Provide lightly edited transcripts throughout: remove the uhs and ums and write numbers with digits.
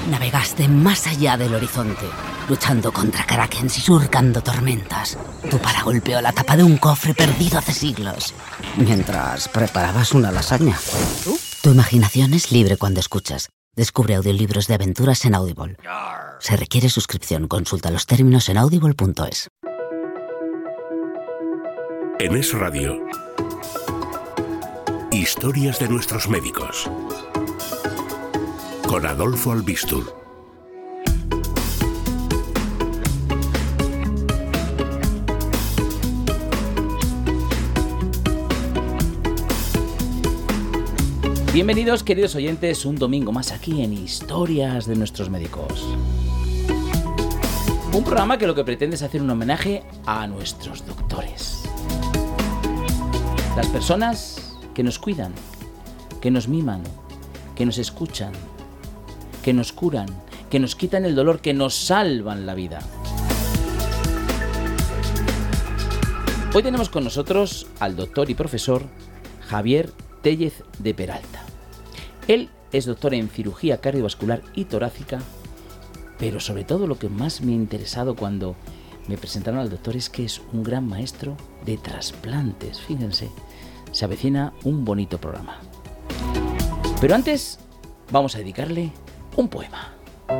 Navegaste más allá del horizonte, luchando contra krakens y surcando tormentas. Tu para golpeó la tapa de un cofre perdido hace siglos, mientras preparabas una lasaña. Tu imaginación es libre cuando escuchas. Descubre audiolibros de aventuras en Audible. Se requiere suscripción. Consulta los términos en audible.es. En Es Radio, historias de nuestros médicos, con Adolfo Albistur. Bienvenidos, queridos oyentes, un domingo más aquí en Historias de nuestros médicos. Un programa que lo que pretende es hacer un homenaje a nuestros doctores. Las personas que nos cuidan, que nos miman, que nos escuchan, que nos curan, que nos quitan el dolor, que nos salvan la vida. Hoy tenemos con nosotros al doctor y profesor Javier Tellez de Peralta. Él es doctor en cirugía cardiovascular y torácica, pero sobre todo lo que más me ha interesado cuando me presentaron al doctor es que es un gran maestro de trasplantes. Fíjense, se avecina un bonito programa. Pero antes vamos a dedicarle un poema.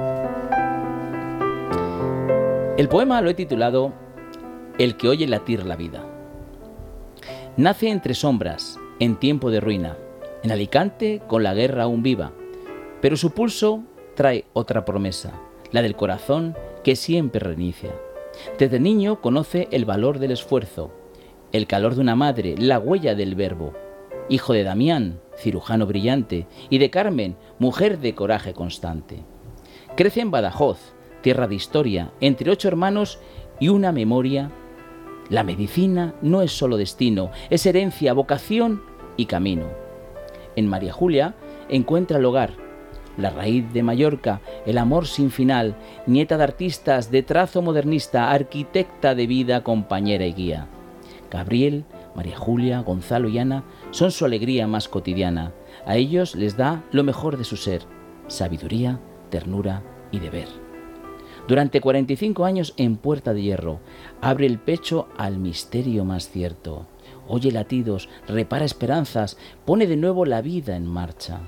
El poema lo he titulado El que oye latir la vida. Nace entre sombras, en tiempo de ruina, en Alicante con la guerra aún viva, pero su pulso trae otra promesa, la del corazón que siempre reinicia. Desde niño conoce el valor del esfuerzo, el calor de una madre, la huella del verbo. Hijo de Damián, cirujano brillante, y de Carmen, mujer de coraje constante. Crece en Badajoz, tierra de historia, entre 8 hermanos y una memoria. La medicina no es solo destino, es herencia, vocación y camino. En María Julia encuentra el hogar, la raíz de Mallorca, el amor sin final, nieta de artistas de trazo modernista, arquitecta de vida, compañera y guía. Gabriel, María Julia, Gonzalo y Ana son su alegría más cotidiana. A ellos les da lo mejor de su ser, sabiduría, ternura y deber. Durante 45 años en Puerta de Hierro, abre el pecho al misterio más cierto. Oye latidos, repara esperanzas, pone de nuevo la vida en marcha.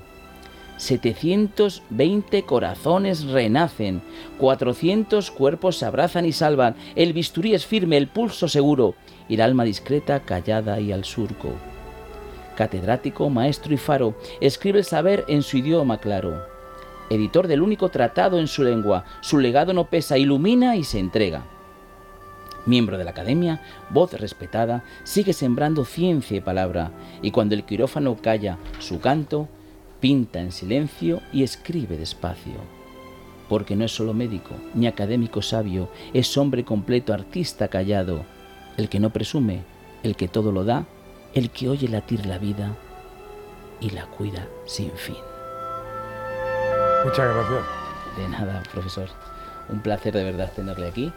720 corazones renacen, 400 cuerpos se abrazan y salvan, el bisturí es firme, el pulso seguro, y el alma discreta, callada y al surco. Catedrático, maestro y faro, escribe el saber en su idioma claro. Editor del único tratado en su lengua, su legado no pesa, ilumina y se entrega. Miembro de la academia, voz respetada, sigue sembrando ciencia y palabra, y cuando el quirófano calla su canto, pinta en silencio y escribe despacio. Porque no es solo médico, ni académico sabio, es hombre completo, artista callado, el que no presume, el que todo lo da, el que oye latir la vida y la cuida sin fin. Muchas gracias. De nada, profesor. Un placer de verdad tenerle aquí.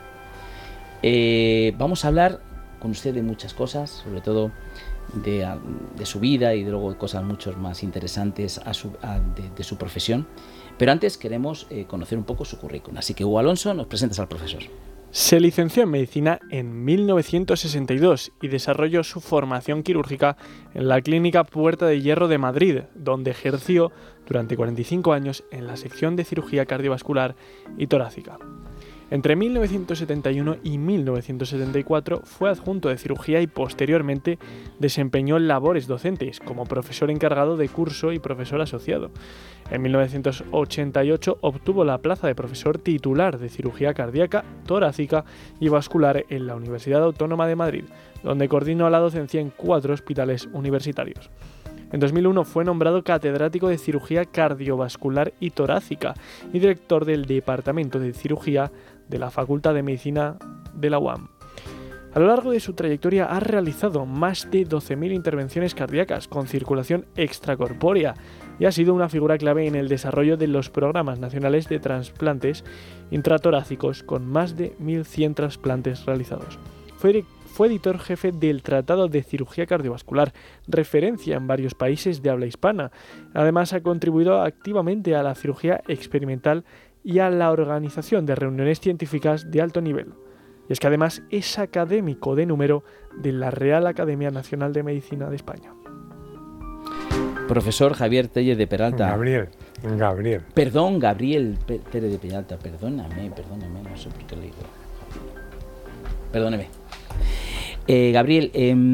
Vamos a hablar con usted de muchas cosas, sobre todo de su vida y de luego cosas mucho más interesantes de su profesión. Pero antes queremos conocer un poco su currículum. Así que, Hugo Alonso, nos presentas al profesor. Se licenció en Medicina en 1962 y desarrolló su formación quirúrgica en la Clínica Puerta de Hierro de Madrid, donde ejerció durante 45 años en la sección de cirugía cardiovascular y torácica. Entre 1971 y 1974 fue adjunto de cirugía y posteriormente desempeñó labores docentes como profesor encargado de curso y profesor asociado. En 1988 obtuvo la plaza de profesor titular de cirugía cardíaca, torácica y vascular en la Universidad Autónoma de Madrid, donde coordinó la docencia en 4 hospitales universitarios. En 2001 fue nombrado catedrático de cirugía cardiovascular y torácica y director del Departamento de Cirugía de la Facultad de Medicina de la UAM. A lo largo de su trayectoria ha realizado más de 12.000 intervenciones cardíacas con circulación extracorpórea y ha sido una figura clave en el desarrollo de los programas nacionales de trasplantes intratorácicos con más de 1.100 trasplantes realizados. fue editor jefe del Tratado de Cirugía Cardiovascular, referencia en varios países de habla hispana. Además, ha contribuido activamente a la cirugía experimental y a la organización de reuniones científicas de alto nivel. Y es que además es académico de número de la Real Academia Nacional de Medicina de España. Profesor Javier Tellez de Peralta. Gabriel. Perdón, Gabriel Tellez de Peralta. Perdóname, no sé por qué le digo. Perdóneme. Gabriel,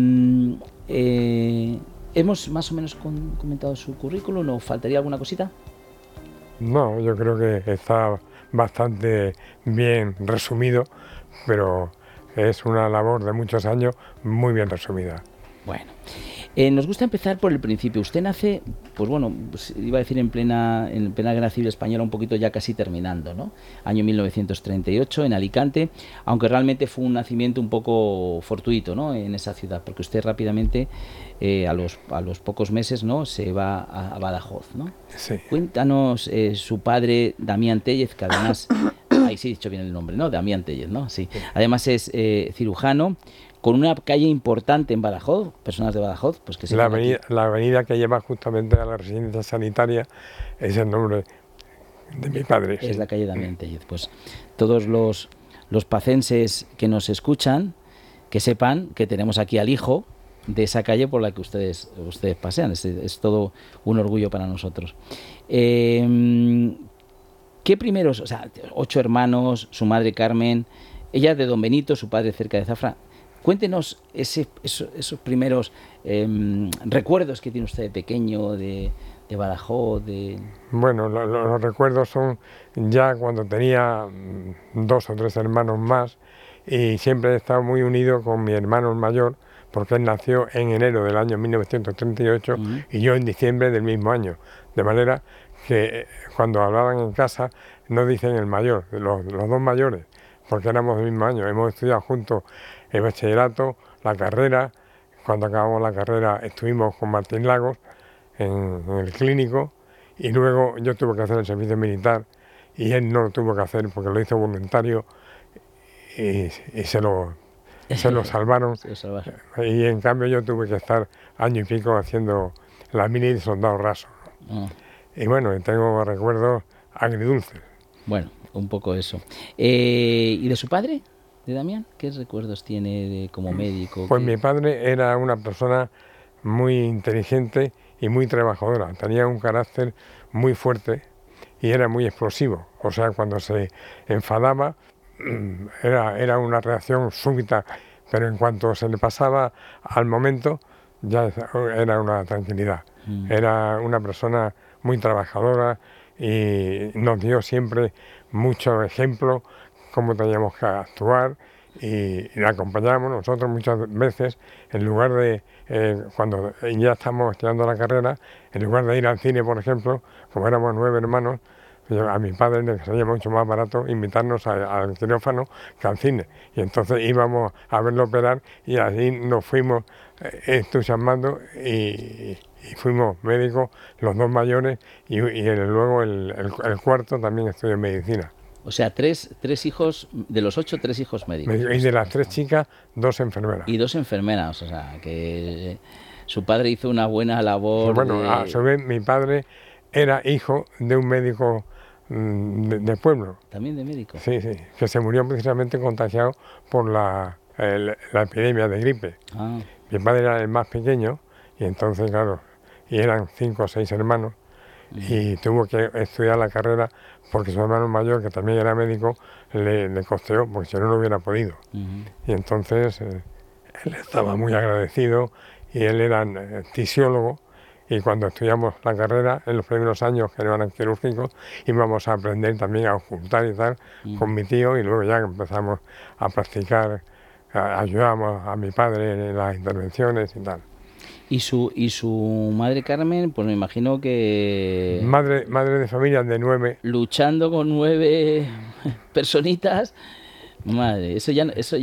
¿hemos más o menos comentado su currículum o faltaría alguna cosita? No, yo creo que está bastante bien resumido, pero es una labor de muchos años muy bien resumida. Bueno, nos gusta empezar por el principio. Usted nace, pues bueno, iba a decir en plena Guerra Civil Española, un poquito ya casi terminando, ¿no? Año 1938 en Alicante, aunque realmente fue un nacimiento un poco fortuito, ¿no? En esa ciudad, porque usted rápidamente, a los pocos meses, ¿no? Se va a Badajoz, ¿no? Sí. Cuéntanos su padre, Damián Tellez, que además, ahí sí he dicho bien el nombre, ¿no? Damián Tellez, ¿no? Sí. Además es cirujano, con una calle importante en Badajoz, personas de Badajoz, pues que se la avenida que lleva justamente a la residencia sanitaria es el nombre de mi padre. Es la calle Damián Tellez. Pues todos los pacenses que nos escuchan, que sepan que tenemos aquí al hijo de esa calle por la que ustedes pasean. Es todo un orgullo para nosotros. ¿Qué primeros? O sea, 8 hermanos, su madre Carmen, ella de Don Benito, su padre cerca de Zafra. Cuéntenos esos primeros recuerdos que tiene usted de pequeño, de Badajoz. Bueno, los recuerdos son ya cuando tenía 2 o 3 hermanos más, y siempre he estado muy unido con mi hermano mayor, porque él nació en enero del año 1938 y yo en diciembre del mismo año. De manera que cuando hablaban en casa no dicen el mayor, los 2 mayores, porque éramos del mismo año. Hemos estudiado juntos el bachillerato, la carrera. Cuando acabamos la carrera estuvimos con Martín Lagos en el clínico, y luego yo tuve que hacer el servicio militar y él no lo tuvo que hacer porque lo hizo voluntario y se lo salvaron. Y en cambio yo tuve que estar año y pico haciendo la mili de soldado raso. Y bueno, tengo recuerdos agridulces. Bueno, un poco eso. ¿Y de su padre, de Damián? ¿Qué recuerdos tiene como médico? Pues mi padre era una persona muy inteligente y muy trabajadora. Tenía un carácter muy fuerte y era muy explosivo. O sea, cuando se enfadaba era una reacción súbita, pero en cuanto se le pasaba al momento ya era una tranquilidad. Era una persona muy trabajadora y nos dio siempre mucho ejemplo cómo teníamos que actuar, y le acompañábamos nosotros muchas veces. En lugar de, cuando ya estamos estudiando la carrera, en lugar de ir al cine, por ejemplo, como éramos 9 hermanos, a mi padre le salía mucho más barato invitarnos al quirófano que al cine, y entonces íbamos a verlo operar, y así nos fuimos entusiasmando y fuimos médicos los 2 mayores, y luego el cuarto también estudió medicina. O sea, 3 hijos, de los 8, 3 hijos médicos. Y de las 3 chicas, 2 enfermeras. Y 2 enfermeras, o sea, que su padre hizo una buena labor. Bueno, a su vez mi padre era hijo de un médico de pueblo. ¿También de médico? Sí, que se murió precisamente contagiado por la epidemia de gripe. Mi padre era el más pequeño, y entonces, claro, y eran 5 o 6 hermanos, y tuvo que estudiar la carrera porque su hermano mayor, que también era médico, le costeó, porque si no, no hubiera podido. Y entonces él estaba muy agradecido, y él era fisiólogo, y cuando estudiamos la carrera, en los primeros años que no eran quirúrgicos, íbamos a aprender también a ocultar y tal con mi tío, y luego ya empezamos a practicar, ayudábamos a mi padre en las intervenciones y tal. ¿Y su madre Carmen? Pues me imagino que... Madre de familia de 9. Luchando con 9 personitas. Madre, eso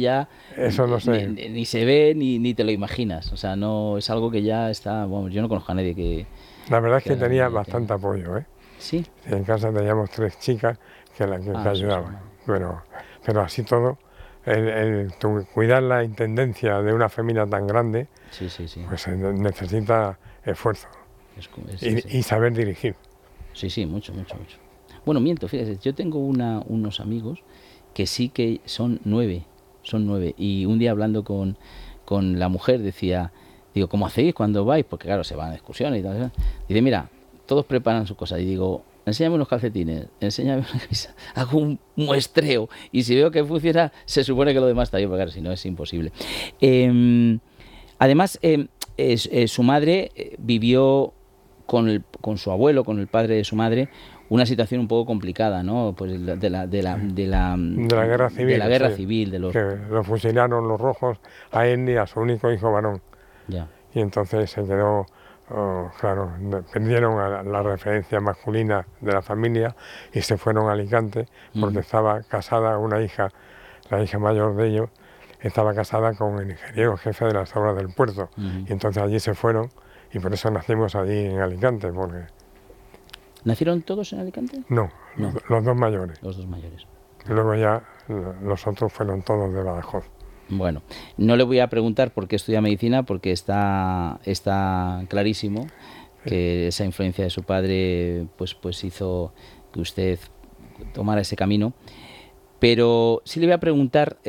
no sé. Ni se ve ni te lo imaginas. O sea, no es algo que ya está... Bueno, yo no conozco a nadie que... La verdad es que tenía bastante apoyo, ¿eh? Sí. En casa teníamos 3 chicas que ayudaban. Pero así todo, cuidar la intendencia de una familia tan grande, Sí, sí, sí. pues necesita esfuerzo y saber dirigir. Sí, sí, mucho, mucho, mucho. Bueno, miento, fíjate, yo tengo unos amigos que sí que son 9, y un día hablando con la mujer decía, digo, ¿cómo hacéis cuando vais? Porque claro, se van de excursiones y tal. Dice, mira, todos preparan sus cosas, y digo, enséñame unos calcetines, enséñame una camisa, hago un muestreo, y si veo que funciona, se supone que lo demás está bien, porque claro, si no es imposible. Además, su madre vivió con su abuelo, con el padre de su madre, una situación un poco complicada, ¿no? Pues de la guerra civil. De la guerra sí, civil, de los... que lo fusilaron los rojos a él y a su único hijo varón. Ya. Y entonces se quedó, claro, perdieron a la referencia masculina de la familia y se fueron a Alicante porque estaba casada una hija, la hija mayor de ellos, estaba casada con el ingeniero jefe de las obras del puerto. Y entonces allí se fueron y por eso nacimos allí en Alicante, porque... ¿Nacieron todos en Alicante? No, No. Los dos mayores. Los dos mayores. Luego ya los otros fueron todos de Badajoz. Bueno, no le voy a preguntar por qué estudia medicina, porque está clarísimo que esa influencia de su padre pues hizo que usted tomara ese camino. Pero sí le voy a preguntar,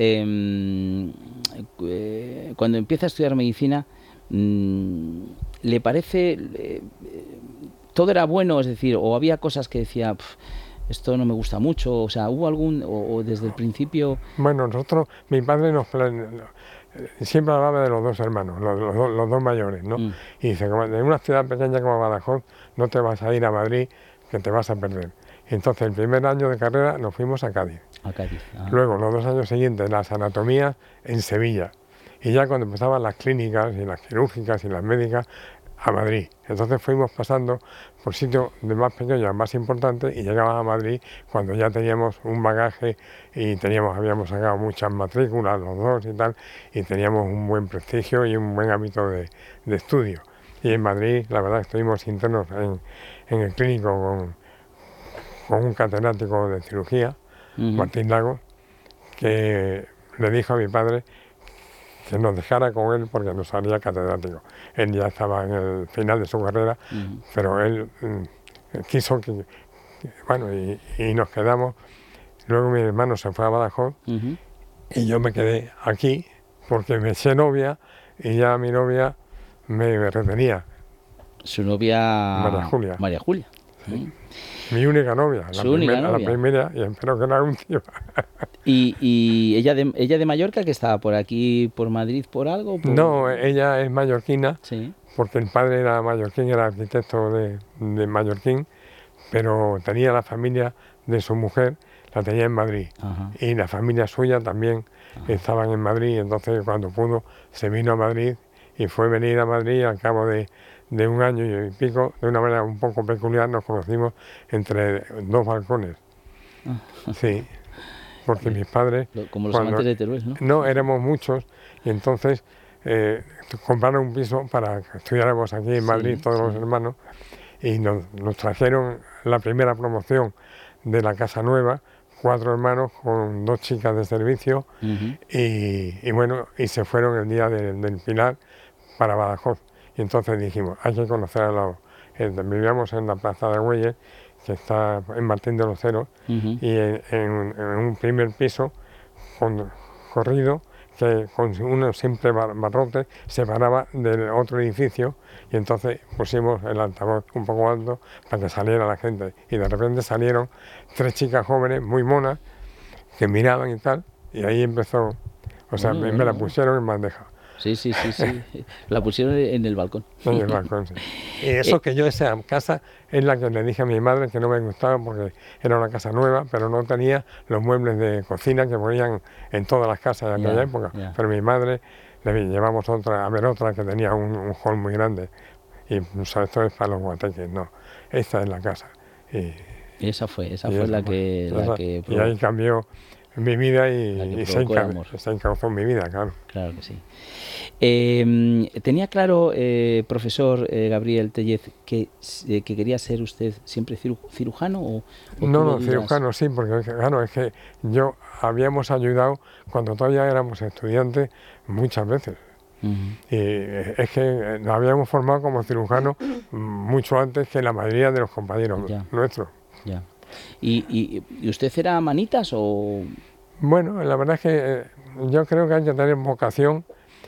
cuando empieza a estudiar medicina, ¿le parece... todo era bueno? Es decir, o había cosas que decía... esto no me gusta mucho, o sea, ¿hubo algún, o desde el principio? Bueno, mi padre siempre hablaba de los dos hermanos, los dos mayores, ¿no? Y dice, en una ciudad pequeña como Badajoz no te vas a ir a Madrid, que te vas a perder. Y entonces el primer año de carrera nos fuimos a Cádiz. A Cádiz. Luego, los 2 años siguientes, las anatomías en Sevilla. Y ya cuando empezaban las clínicas y las quirúrgicas y las médicas, a Madrid. Entonces fuimos pasando por sitios de más pequeños a más importantes y llegamos a Madrid cuando ya teníamos un bagaje y habíamos sacado muchas matrículas los dos y tal, y teníamos un buen prestigio y un buen hábito de estudio. Y en Madrid, la verdad, estuvimos internos en el clínico con un catedrático de cirugía, Martín Lagos, que le dijo a mi padre que nos dejara con él porque nos haría catedrático. Él ya estaba en el final de su carrera, pero él quiso que bueno, y nos quedamos. Luego mi hermano se fue a Badajoz y yo me quedé aquí porque me eché novia y ya mi novia me retenía. Su novia... María Julia. María Julia. Sí. Mi única novia, la primera, y espero que la última. ¿Y ella de Mallorca, que estaba por aquí, por Madrid, por algo? No, ella es mallorquina, sí, porque el padre era mallorquín, era arquitecto de mallorquín, pero tenía la familia de su mujer, la tenía en Madrid. Ajá. Y la familia suya también estaban en Madrid, entonces cuando pudo se vino a Madrid y fue venir a Madrid al cabo de 1 año y pico, de una manera un poco peculiar, nos conocimos entre 2 balcones. Sí, porque mis padres... Como los amantes de Teruel, ¿no? No, éramos muchos, y entonces compraron un piso para que estudiáramos aquí en Madrid, todos los hermanos, y nos trajeron la primera promoción de la Casa Nueva, 4 hermanos con 2 chicas de servicio, y bueno, y se fueron el día del Pilar para Badajoz. Y entonces dijimos, hay que conocer a los... vivíamos en la Plaza de Güelles, que está en Martín de los Ceros, y en un primer piso corrido, que con un simple barrote separaba del otro edificio, y entonces pusimos el altavoz un poco alto para que saliera la gente. Y de repente salieron 3 chicas jóvenes, muy monas, que miraban y tal, y ahí empezó, o sea, me la pusieron en bandeja. Sí. La pusieron en el balcón. En el balcón, sí. Y eso que yo, esa casa es la que le dije a mi madre que no me gustaba porque era una casa nueva, pero no tenía los muebles de cocina que ponían en todas las casas de aquella época. Pero mi madre, le llevamos otra que tenía un hall muy grande. Y o sea, esto es para los guateques, no. Esta es la casa. Y esa fue la que y ahí cambió mi vida y se encauzó mi vida, claro. Claro que sí. Tenía claro, profesor Gabriel Tellez, que quería ser usted siempre cirujano o No, cirujano sí, porque claro, es que yo habíamos ayudado cuando todavía éramos estudiantes muchas veces. Y es que nos habíamos formado como cirujanos mucho antes que la mayoría de los compañeros nuestros. Ya. ¿Y usted era manitas o...? Bueno, la verdad es que yo creo que hay que tener vocación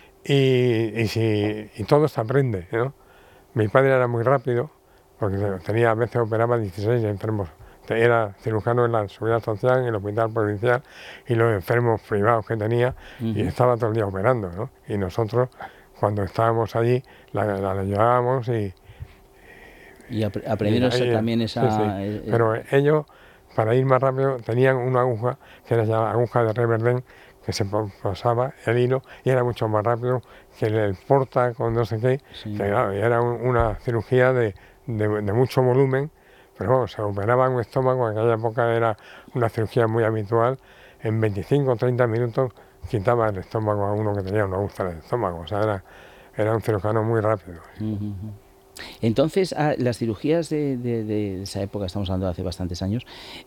y todo se aprende, ¿no? Mi padre era muy rápido, porque a veces operaba 16 enfermos. Era cirujano en la Seguridad Social, en el Hospital Provincial, y los enfermos privados que tenía, y estaba todo el día operando, ¿no? Y nosotros, cuando estábamos allí, la llevábamos y aprendieron también esa... Sí. Pero ellos, para ir más rápido, tenían una aguja, que era llamada aguja de Reverdén, que se pasaba el hilo, y era mucho más rápido que el porta con no sé qué, que claro, era una cirugía de mucho volumen. Pero bueno, se operaba un estómago, en aquella época era una cirugía muy habitual, en 25 o 30 minutos quitaba el estómago a uno que tenía una úlcera de estómago, o sea, era un cirujano muy rápido. Entonces, las cirugías de esa época, estamos hablando de hace bastantes años,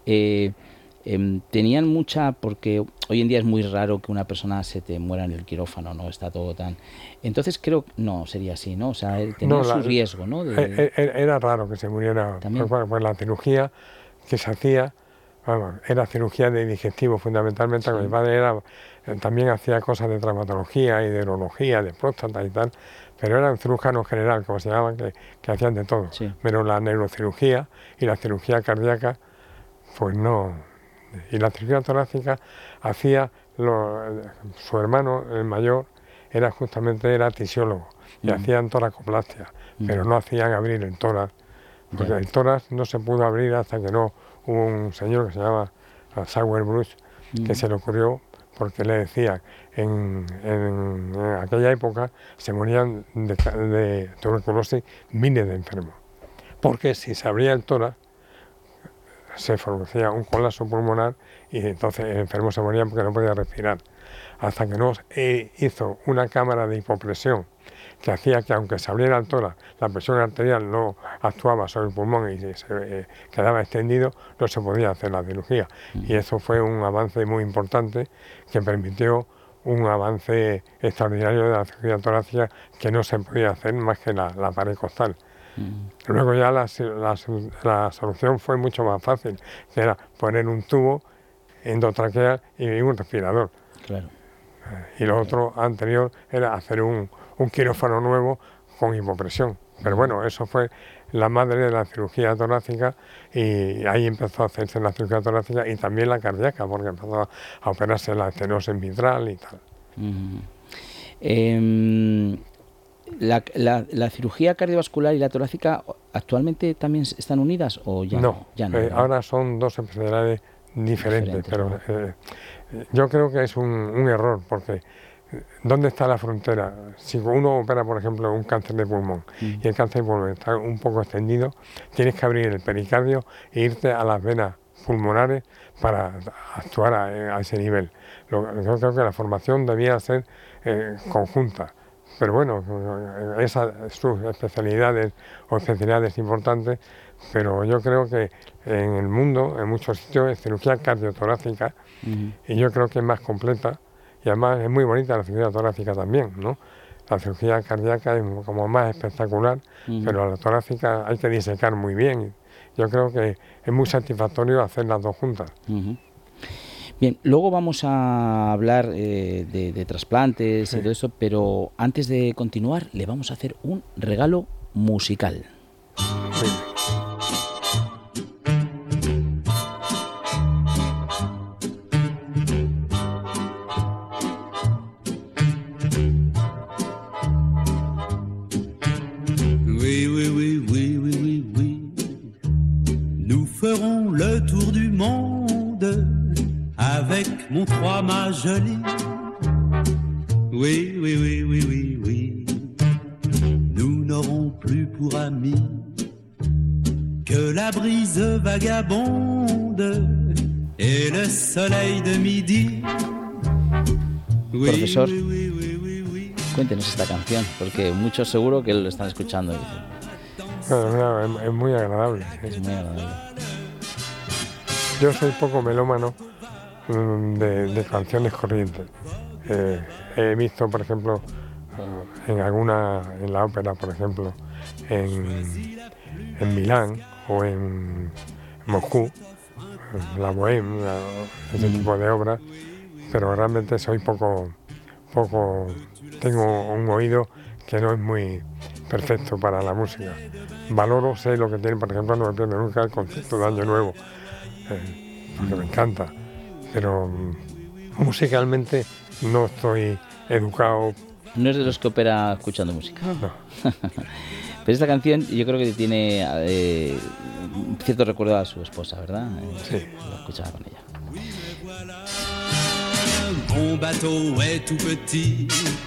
tenían mucha, porque hoy en día es muy raro que una persona se te muera en el quirófano, ¿no? Está todo tan... Entonces creo, no, sería así, ¿no? O sea, tenía su riesgo, ¿no? Era raro que se muriera, pues la cirugía que se hacía, vamos, era cirugía de digestivo fundamentalmente, mi padre también hacía cosas de traumatología y de urología, de próstata y tal, pero era un cirujano general, como se llamaban, que hacían de todo, pero la neurocirugía y la cirugía cardíaca, pues no... Y la cirugía torácica hacía, su hermano, el mayor, era tisiólogo y hacían toracoplastia, pero no hacían abrir el tórax, porque el tórax no se pudo abrir hasta que no hubo un señor que se llama Sauerbruch, que se le ocurrió, porque le decía, en aquella época se morían de tuberculosis miles de enfermos, porque si se abría el tórax, se producía un colapso pulmonar y entonces el enfermo se moría porque no podía respirar. Hasta que no hizo una cámara de hipopresión que hacía que aunque se abriera el tórax, la presión arterial no actuaba sobre el pulmón y se quedaba extendido, no se podía hacer la cirugía. Y eso fue un avance muy importante que permitió un avance extraordinario de la cirugía torácica que no se podía hacer más que la pared costal. Luego ya la solución fue mucho más fácil, que era poner un tubo endotraqueal y un respirador. Claro. Y lo otro anterior era hacer un quirófano nuevo con hipopresión. Pero bueno, eso fue la madre de la cirugía torácica y ahí empezó a hacerse la cirugía torácica y también la cardíaca, porque empezó a operarse la estenosis mitral y tal. ¿La cirugía cardiovascular y la torácica actualmente también están unidas o ya no? Ya no, ahora son dos especialidades diferentes, pero yo creo que es un error, porque ¿dónde está la frontera? Si uno opera, por ejemplo, un cáncer de pulmón y el cáncer de pulmón está un poco extendido, tienes que abrir el pericardio e irte a las venas pulmonares para actuar a ese nivel. Yo creo que la formación debía ser conjunta. Pero bueno, esas sus especialidades o especialidades importantes, pero yo creo que en el mundo, en muchos sitios, es cirugía cardiotorácica y yo creo que es más completa y además es muy bonita la cirugía torácica también, ¿no? La cirugía cardíaca es como más espectacular, pero la torácica hay que disecar muy bien. Yo creo que es muy satisfactorio hacer las dos juntas. Bien, luego vamos a hablar de trasplantes y todo eso, pero antes de continuar le vamos a hacer un regalo musical. Sí. Oui, oui, oui, oui, oui, oui, oui. Nous ferons le tour du monde avec mon trois-mâts joli. Oui, oui, oui, oui, oui, oui. Nous n'aurons plus pour amis que la brise vagabonde et le soleil de midi. Oui, Profesor, oui, oui, oui, oui, oui. Cuéntenos esta canción, porque muchos seguro que lo están escuchando. Bueno, es muy agradable. Es muy agradable. Yo soy poco melómano de canciones corrientes. He visto, por ejemplo, en la ópera, por ejemplo, en Milán o en Moscú, la Bohème, ese tipo de obras, pero realmente soy poco, tengo un oído que no es muy perfecto para la música. Valoro, sé lo que tiene, por ejemplo, no me pierdo nunca el concierto de Año Nuevo, porque me encanta, pero musicalmente no estoy educado. No es de los que opera escuchando música. No. Pero esta canción yo creo que tiene cierto recuerdo a su esposa, ¿verdad? Sí. Lo escuchaba con ella. Mon bateau est tout petit,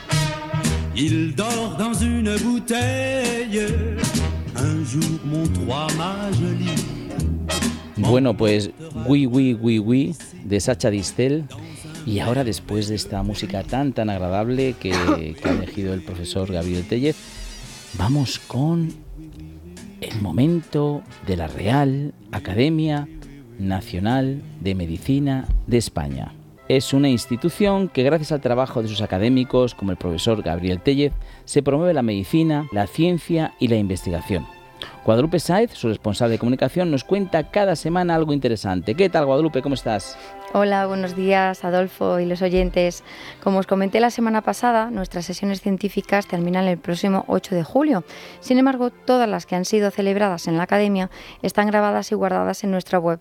il dort dans une bouteille. Un jour mon trois-mâts joli. Bueno, pues Oui, Oui, Oui, Oui de Sacha Distel. Y ahora, después de esta música tan agradable que ha elegido el profesor Gabriel Tellez, vamos con el momento de la Real Academia Nacional de Medicina de España. Es una institución que, gracias al trabajo de sus académicos, como el profesor Gabriel Tellez, se promueve la medicina, la ciencia y la investigación. Guadalupe Sáez, su responsable de comunicación, nos cuenta cada semana algo interesante. ¿Qué tal, Guadalupe? ¿Cómo estás? Hola, buenos días, Adolfo y los oyentes. Como os comenté la semana pasada, nuestras sesiones científicas terminan el próximo 8 de julio. Sin embargo, todas las que han sido celebradas en la Academia están grabadas y guardadas en nuestra web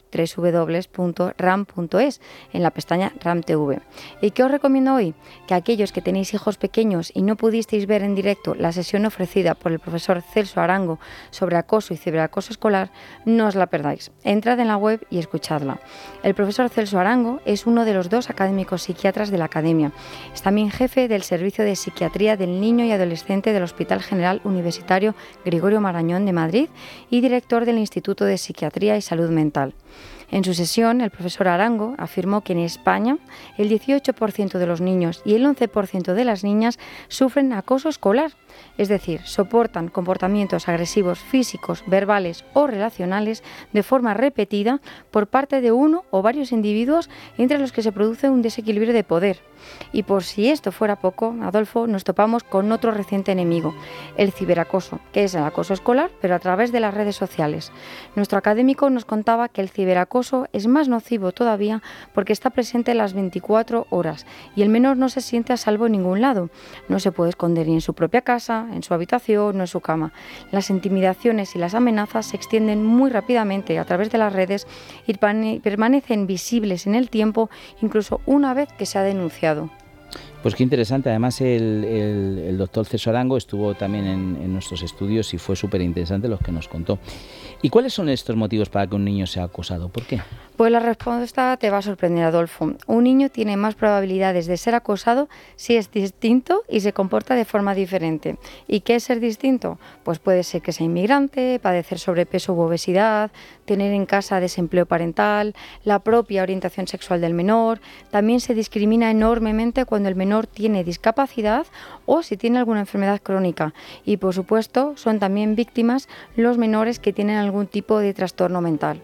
www.ram.es, en la pestaña RAM-TV. ¿Y qué os recomiendo hoy? Que aquellos que tenéis hijos pequeños y no pudisteis ver en directo la sesión ofrecida por el profesor Celso Arango sobre acoso y ciberacoso escolar, no os la perdáis. Entrad en la web y escuchadla. El profesor Celso Arango es uno de los 2 académicos psiquiatras de la Academia. Es también jefe del Servicio de Psiquiatría del Niño y Adolescente del Hospital General Universitario Gregorio Marañón de Madrid y director del Instituto de Psiquiatría y Salud Mental. En su sesión, el profesor Arango afirmó que en España el 18% de los niños y el 11% de las niñas sufren acoso escolar, es decir, soportan comportamientos agresivos físicos, verbales o relacionales de forma repetida por parte de uno o varios individuos entre los que se produce un desequilibrio de poder. Y por si esto fuera poco, Adolfo, nos topamos con otro reciente enemigo, el ciberacoso, que es el acoso escolar, pero a través de las redes sociales. Nuestro académico nos contaba que el ciberacoso es más nocivo todavía porque está presente las 24 horas y el menor no se siente a salvo en ningún lado. No se puede esconder ni en su propia casa, en su habitación o en su cama. Las intimidaciones y las amenazas se extienden muy rápidamente a través de las redes y permanecen visibles en el tiempo, incluso una vez que se ha denunciado. Pues qué interesante. Además, el doctor Celso Arango estuvo también en nuestros estudios y fue súper interesante lo que nos contó. ¿Y cuáles son estos motivos para que un niño sea acosado? ¿Por qué? Pues la respuesta te va a sorprender, Adolfo. Un niño tiene más probabilidades de ser acosado si es distinto y se comporta de forma diferente. ¿Y qué es ser distinto? Pues puede ser que sea inmigrante, padecer sobrepeso u obesidad, tener en casa desempleo parental, la propia orientación sexual del menor. También se discrimina enormemente cuando el menor tiene discapacidad o si tiene alguna enfermedad crónica. Y por supuesto son también víctimas los menores que tienen algún tipo de trastorno mental.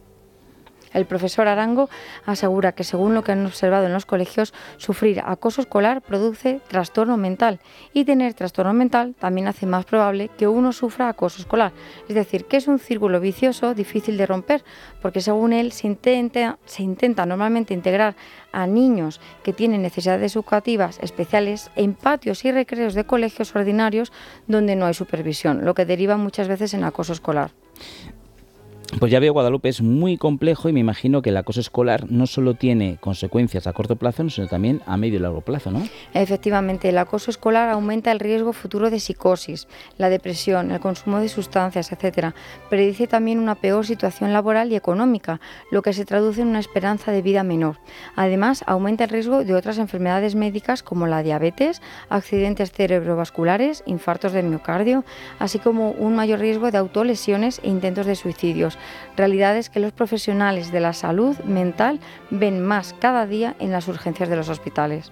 El profesor Arango asegura que, según lo que han observado en los colegios, sufrir acoso escolar produce trastorno mental y tener trastorno mental también hace más probable que uno sufra acoso escolar. Es decir, que es un círculo vicioso difícil de romper, porque según él se intenta normalmente integrar a niños que tienen necesidades educativas especiales en patios y recreos de colegios ordinarios donde no hay supervisión, lo que deriva muchas veces en acoso escolar. Pues ya veo, Guadalupe, es muy complejo y me imagino que el acoso escolar no solo tiene consecuencias a corto plazo, sino también a medio y largo plazo, ¿no? Efectivamente, el acoso escolar aumenta el riesgo futuro de psicosis, la depresión, el consumo de sustancias, etc. Predice también una peor situación laboral y económica, lo que se traduce en una esperanza de vida menor. Además, aumenta el riesgo de otras enfermedades médicas como la diabetes, accidentes cerebrovasculares, infartos de miocardio, así como un mayor riesgo de autolesiones e intentos de suicidios. Realidades que los profesionales de la salud mental ven más cada día en las urgencias de los hospitales.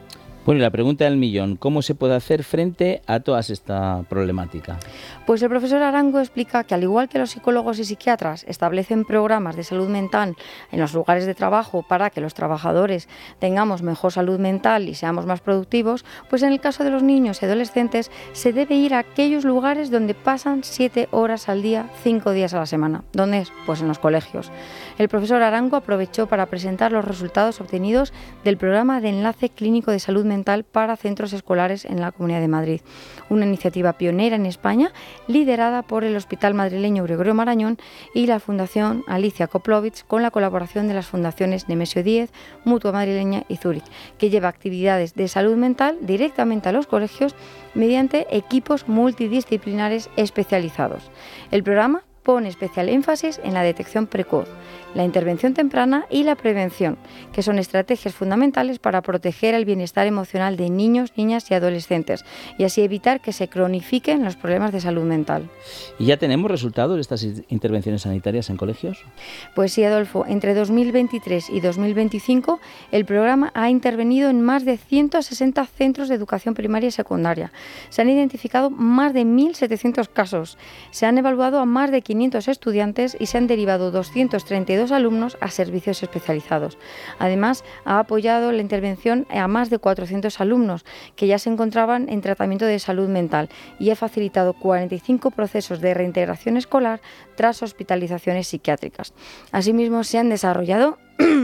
Bueno, y la pregunta del millón, ¿cómo se puede hacer frente a toda esta problemática? Pues el profesor Arango explica que al igual que los psicólogos y psiquiatras establecen programas de salud mental en los lugares de trabajo para que los trabajadores tengamos mejor salud mental y seamos más productivos, pues en el caso de los niños y adolescentes se debe ir a aquellos lugares donde pasan 7 horas al día, 5 días a la semana. ¿Dónde es? Pues en los colegios. El profesor Arango aprovechó para presentar los resultados obtenidos del programa de enlace clínico de salud mental para centros escolares en la Comunidad de Madrid, una iniciativa pionera en España liderada por el Hospital Madrileño Gregorio Marañón y la Fundación Alicia Koplovich, con la colaboración de las fundaciones Nemesio 10, Mutua Madrileña y Zúrich, que lleva actividades de salud mental directamente a los colegios mediante equipos multidisciplinares especializados. El programa pone especial énfasis en la detección precoz, la intervención temprana y la prevención, que son estrategias fundamentales para proteger el bienestar emocional de niños, niñas y adolescentes y así evitar que se cronifiquen los problemas de salud mental. ¿Y ya tenemos resultados de estas intervenciones sanitarias en colegios? Pues sí, Adolfo, entre 2023 y 2025 el programa ha intervenido en más de 160 centros de educación primaria y secundaria. Se han identificado más de 1.700 casos, se han evaluado a más de 500 estudiantes y se han derivado 232 alumnos a servicios especializados. Además, ha apoyado la intervención a más de 400 alumnos que ya se encontraban en tratamiento de salud mental y ha facilitado 45 procesos de reintegración escolar tras hospitalizaciones psiquiátricas. Asimismo, se han desarrollado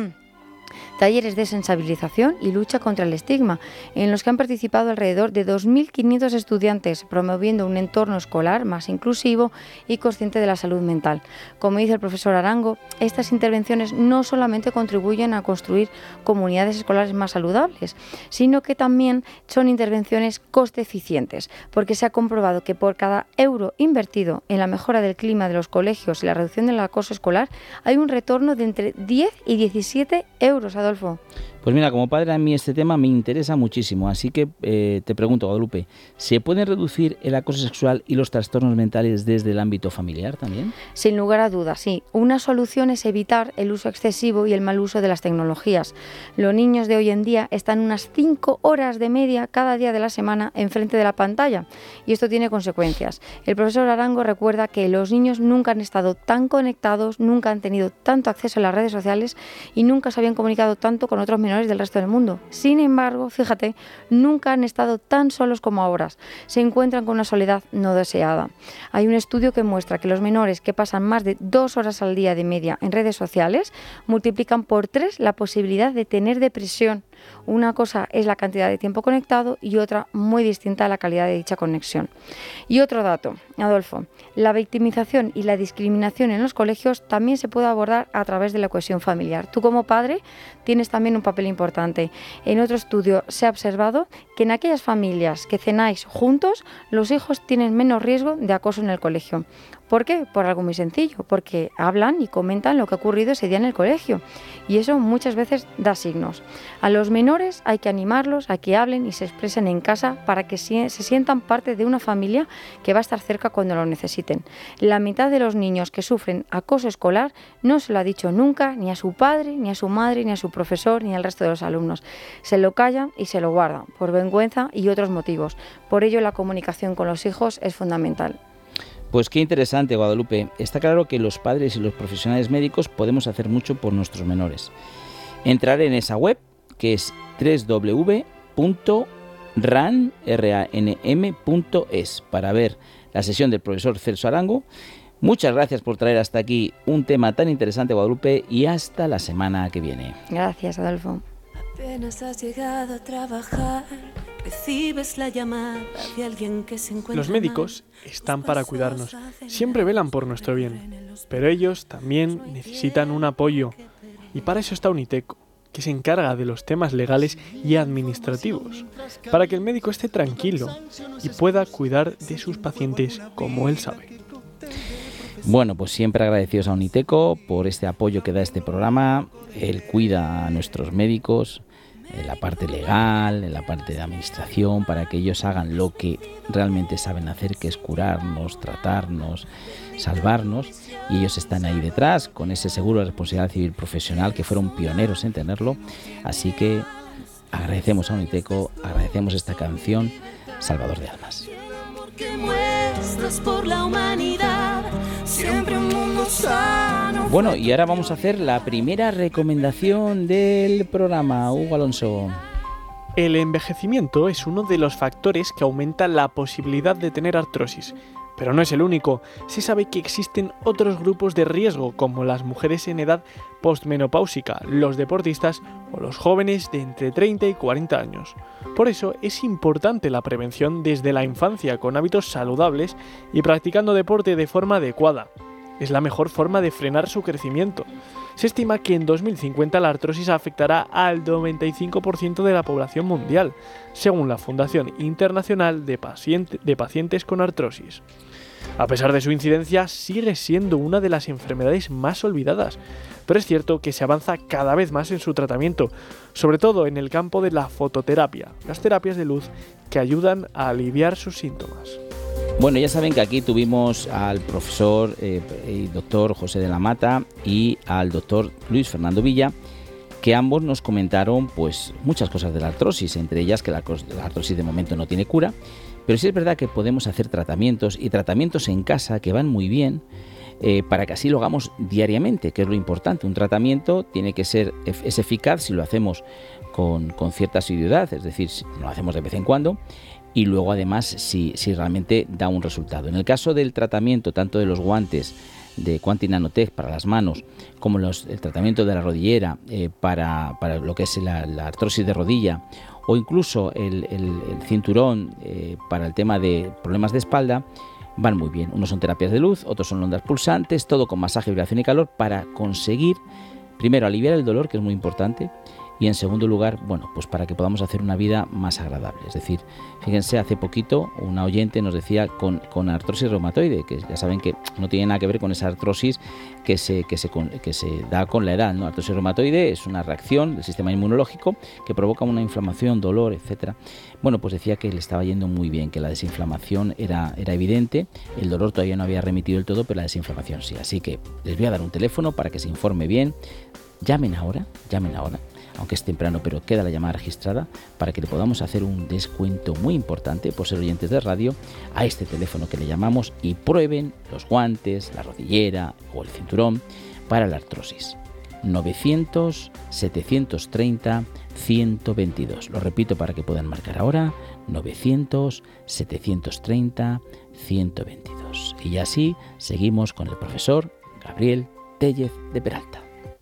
talleres de sensibilización y lucha contra el estigma, en los que han participado alrededor de 2.500 estudiantes, promoviendo un entorno escolar más inclusivo y consciente de la salud mental. Como dice el profesor Arango, estas intervenciones no solamente contribuyen a construir comunidades escolares más saludables, sino que también son intervenciones coste eficientes, porque se ha comprobado que por cada euro invertido en la mejora del clima de los colegios y la reducción del acoso escolar, hay un retorno de entre 10 y 17 euros, Adolfo. Pues mira, como padre a mí este tema me interesa muchísimo, así que te pregunto, Guadalupe, ¿se pueden reducir el acoso sexual y los trastornos mentales desde el ámbito familiar también? Sin lugar a dudas, sí. Una solución es evitar el uso excesivo y el mal uso de las tecnologías. Los niños de hoy en día están unas 5 horas de media cada día de la semana enfrente de la pantalla y esto tiene consecuencias. El profesor Arango recuerda que los niños nunca han estado tan conectados, nunca han tenido tanto acceso a las redes sociales y nunca se habían comunicado tanto con otros menores del resto del mundo. Sin embargo, fíjate, nunca han estado tan solos como ahora. Se encuentran con una soledad no deseada. Hay un estudio que muestra que los menores que pasan más de 2 horas al día de media en redes sociales multiplican por 3 la posibilidad de tener depresión. Una cosa es la cantidad de tiempo conectado y otra muy distinta a la calidad de dicha conexión. Y otro dato, Adolfo, la victimización y la discriminación en los colegios también se puede abordar a través de la cohesión familiar. Tú como padre tienes también un papel importante. En otro estudio se ha observado que en aquellas familias que cenáis juntos, los hijos tienen menos riesgo de acoso en el colegio. ¿Por qué? Por algo muy sencillo, porque hablan y comentan lo que ha ocurrido ese día en el colegio y eso muchas veces da signos. A los menores hay que animarlos a que hablen y se expresen en casa para que se sientan parte de una familia que va a estar cerca cuando lo necesiten. La mitad de los niños que sufren acoso escolar no se lo ha dicho nunca ni a su padre, ni a su madre, ni a su profesor, ni al resto de los alumnos. Se lo callan y se lo guardan por vergüenza y otros motivos. Por ello la comunicación con los hijos es fundamental. Pues qué interesante, Guadalupe. Está claro que los padres y los profesionales médicos podemos hacer mucho por nuestros menores. Entraré en esa web, que es www.ranm.es, para ver la sesión del profesor Celso Arango. Muchas gracias por traer hasta aquí un tema tan interesante, Guadalupe, y hasta la semana que viene. Gracias, Adolfo. Apenas has llegado a trabajar, recibes la llamada de alguien que se encuentra. Los médicos están para cuidarnos, siempre velan por nuestro bien, pero ellos también necesitan un apoyo y para eso está Uniteco, que se encarga de los temas legales y administrativos, para que el médico esté tranquilo y pueda cuidar de sus pacientes como él sabe. Bueno, pues siempre agradecidos a Uniteco por este apoyo que da este programa. Él cuida a nuestros médicos en la parte legal, en la parte de administración, para que ellos hagan lo que realmente saben hacer, que es curarnos, tratarnos, salvarnos, y ellos están ahí detrás con ese seguro de responsabilidad civil profesional, que fueron pioneros en tenerlo. Así que agradecemos a Uniteco, agradecemos esta canción, Salvador de Almas. Que muestras por la humanidad, siempre un mundo sano. Bueno, y ahora vamos a hacer la primera recomendación del programa, Hugo Alonso. El envejecimiento es uno de los factores que aumenta la posibilidad de tener artrosis, pero no es el único. Se sabe que existen otros grupos de riesgo, como las mujeres en edad postmenopáusica, los deportistas o los jóvenes de entre 30 y 40 años. Por eso es importante la prevención desde la infancia con hábitos saludables y practicando deporte de forma adecuada. Es la mejor forma de frenar su crecimiento. Se estima que en 2050 la artrosis afectará al 95% de la población mundial, según la Fundación Internacional de Pacientes con Artrosis. A pesar de su incidencia, sigue siendo una de las enfermedades más olvidadas, pero es cierto que se avanza cada vez más en su tratamiento, sobre todo en el campo de la fototerapia, las terapias de luz que ayudan a aliviar sus síntomas. Bueno, ya saben que aquí tuvimos al profesor y doctor José de la Mata y al doctor Luis Fernando Villa, que ambos nos comentaron pues muchas cosas de la artrosis, entre ellas que la artrosis de momento no tiene cura, pero sí es verdad que podemos hacer tratamientos y tratamientos en casa que van muy bien para que así lo hagamos diariamente, que es lo importante. Un tratamiento tiene que ser es eficaz si lo hacemos con cierta asiduidad, es decir, si lo hacemos de vez en cuando, y luego además si realmente da un resultado. En el caso del tratamiento tanto de los guantes de Quantic Nanotech para las manos como el tratamiento de la rodillera para lo que es la artrosis de rodilla, o incluso el cinturón para el tema de problemas de espalda, van muy bien. Unos son terapias de luz, otros son ondas pulsantes, todo con masaje, vibración y calor para conseguir, primero, aliviar el dolor, que es muy importante, y en segundo lugar, bueno, pues para que podamos hacer una vida más agradable. Es decir, fíjense, hace poquito una oyente nos decía con artrosis reumatoide, que ya saben que no tiene nada que ver con esa artrosis que se da con la edad, ¿no? Artrosis reumatoide es una reacción del sistema inmunológico que provoca una inflamación, dolor, etcétera. Bueno, pues decía que le estaba yendo muy bien, que la desinflamación era evidente, el dolor todavía no había remitido del todo, pero la desinflamación sí. Así que les voy a dar un teléfono para que se informe bien. Llamen ahora, aunque es temprano, pero queda la llamada registrada para que le podamos hacer un descuento muy importante por ser oyentes de radio a este teléfono que le llamamos y prueben los guantes, la rodillera o el cinturón para la artrosis. 900-730-122. Lo repito para que puedan marcar ahora. 900-730-122. Y así seguimos con el profesor Gabriel Tellez de Peralta.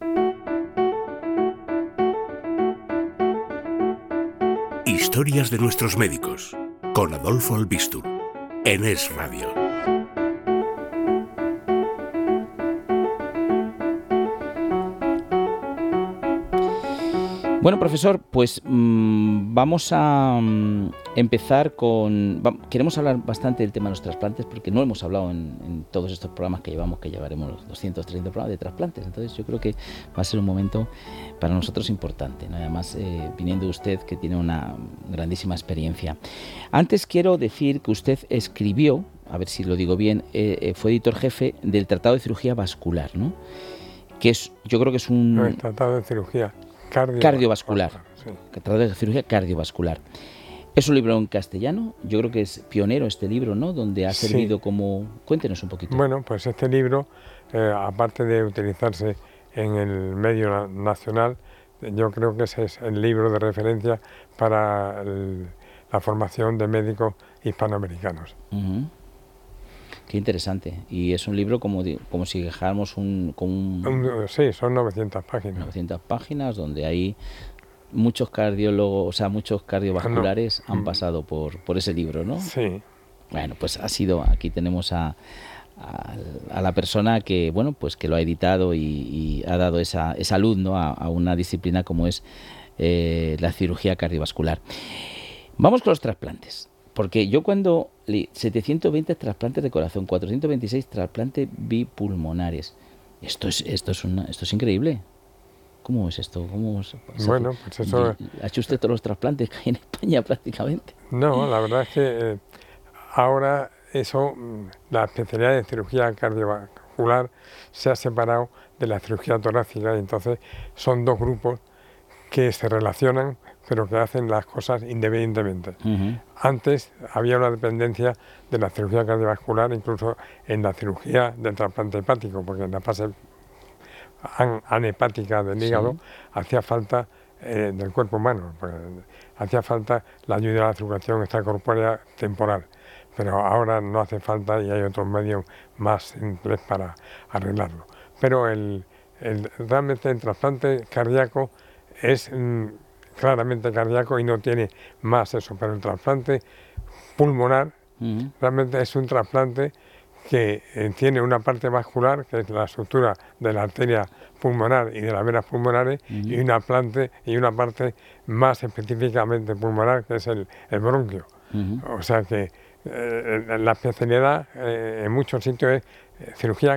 Historias de nuestros médicos, con Adolfo Albistur, en Es Radio. Bueno, profesor, pues vamos a empezar con... Queremos hablar bastante del tema de los trasplantes porque no hemos hablado en todos estos programas que llevamos, que llevaremos 230 programas de trasplantes. Entonces yo creo que va a ser un momento para nosotros importante, ¿no? Además, viniendo de usted, que tiene una grandísima experiencia. Antes quiero decir que usted escribió, a ver si lo digo bien, fue editor jefe del Tratado de Cirugía Vascular, ¿no? Que es, yo creo que es un... No, el Tratado de Cirugía Cardiovascular. Sí. Tratado de Cirugía Cardiovascular. Es un libro en castellano, yo creo que es pionero este libro, ¿no? Donde ha servido como... Cuéntenos un poquito. Bueno, pues este libro, aparte de utilizarse en el medio nacional, yo creo que ese es el libro de referencia para la formación de médicos hispanoamericanos. Uh-huh. Qué interesante. Y es un libro como si dejáramos Sí, son 900 páginas. 900 páginas donde hay muchos cardiólogos, o sea, muchos cardiovasculares han pasado por ese libro, ¿no? Sí. Bueno, pues aquí tenemos a la persona que, bueno, pues que lo ha editado y ha dado esa luz, ¿no? a una disciplina como es la cirugía cardiovascular. Vamos con los trasplantes. Porque yo cuando 720 trasplantes de corazón, 426 trasplantes bipulmonares, esto es increíble. ¿Cómo es esto? Bueno, pues eso... ¿Ha hecho usted todos los trasplantes que hay en España prácticamente? No, la verdad es que ahora la especialidad de cirugía cardiovascular se ha separado de la cirugía torácica y entonces son dos grupos que se relacionan, pero que hacen las cosas independientemente. Ujú. Antes había una dependencia de la cirugía cardiovascular, incluso en la cirugía del trasplante hepático, porque en la fase anhepática del hígado hacía falta del cuerpo humano, pues, hacía falta la ayuda a la circulación extracorpórea temporal, pero ahora no hace falta y hay otros medios más simples para arreglarlo. Pero realmente el trasplante cardíaco es claramente cardíaco y no tiene más eso, pero el trasplante pulmonar realmente es un trasplante que tiene una parte vascular, que es la estructura de la arteria pulmonar y de las venas pulmonares, y una parte más específicamente pulmonar, que es el bronquio. O sea que la especialidad en muchos sitios es cirugía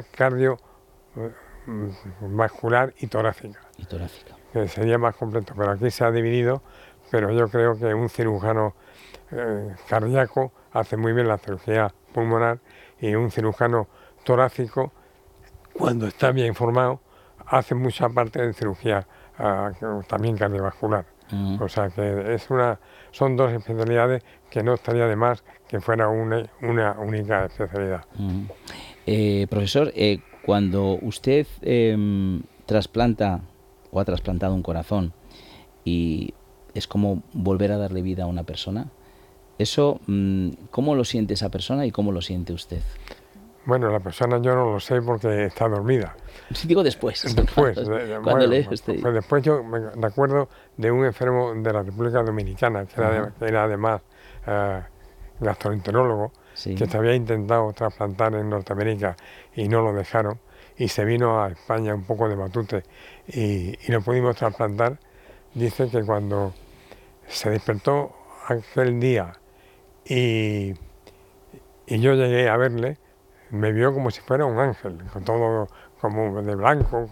cardiovascular y torácica. Que sería más completo, pero aquí se ha dividido, pero yo creo que un cirujano cardíaco hace muy bien la cirugía pulmonar y un cirujano torácico, cuando está bien formado, hace mucha parte de cirugía también cardiovascular. O sea que son dos especialidades que no estaría de más que fuera una única especialidad. Profesor, cuando usted trasplanta o ha trasplantado un corazón y es como volver a darle vida a una persona, eso, ¿cómo lo siente esa persona y cómo lo siente usted? Bueno, la persona yo no lo sé porque está dormida. Digo después. Después, después yo me acuerdo de un enfermo de la República Dominicana, que era además gastroenterólogo, que se había intentado trasplantar en Norteamérica y no lo dejaron, y se vino a España un poco de batute y lo pudimos trasplantar. Dice que cuando se despertó aquel día y yo llegué a verle, me vio como si fuera un ángel, con todo como de blanco,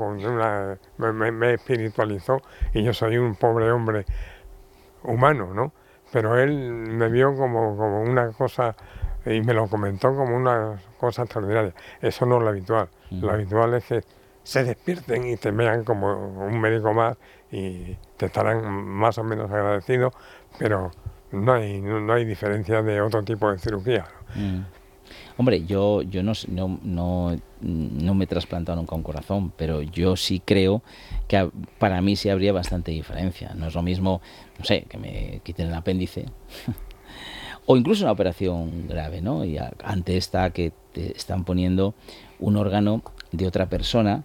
me espiritualizó, y yo soy un pobre hombre humano, ¿no? Pero él me vio como una cosa, y me lo comentó como una cosa extraordinaria. Eso no es lo habitual. Lo habitual es que se despierten y te vean como un médico más y te estarán más o menos agradecidos, pero no hay diferencia de otro tipo de cirugía. Hombre, yo no me he trasplantado nunca un corazón, pero yo sí creo que para mí sí habría bastante diferencia. No es lo mismo, no sé, que me quiten el apéndice o incluso una operación grave, ¿no? Y ante esta que te están poniendo un órgano de otra persona,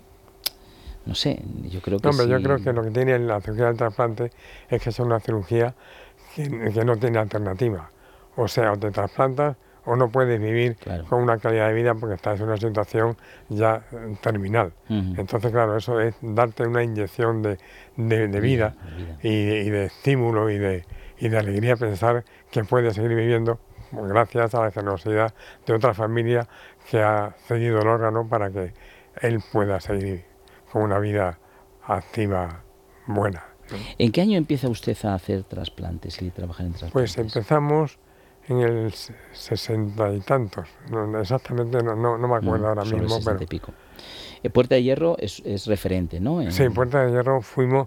no sé, yo creo que yo creo que lo que tiene la cirugía del trasplante es que es una cirugía que no tiene alternativa. O sea, o te trasplantas o no puedes vivir con una calidad de vida porque estás en una situación ya terminal. Entonces, claro, eso es darte una inyección de vida y de estímulo y de alegría pensar que puedes seguir viviendo gracias a la generosidad de otra familia que ha cedido el órgano para que él pueda seguir con una vida activa buena. ¿En qué año empieza usted a hacer trasplantes y trabajar en trasplantes? Pues empezamos en el 60 y tantos, exactamente no me acuerdo ahora mismo. 60 y pico. Puerta de Hierro es referente, ¿no? Sí, Puerta de Hierro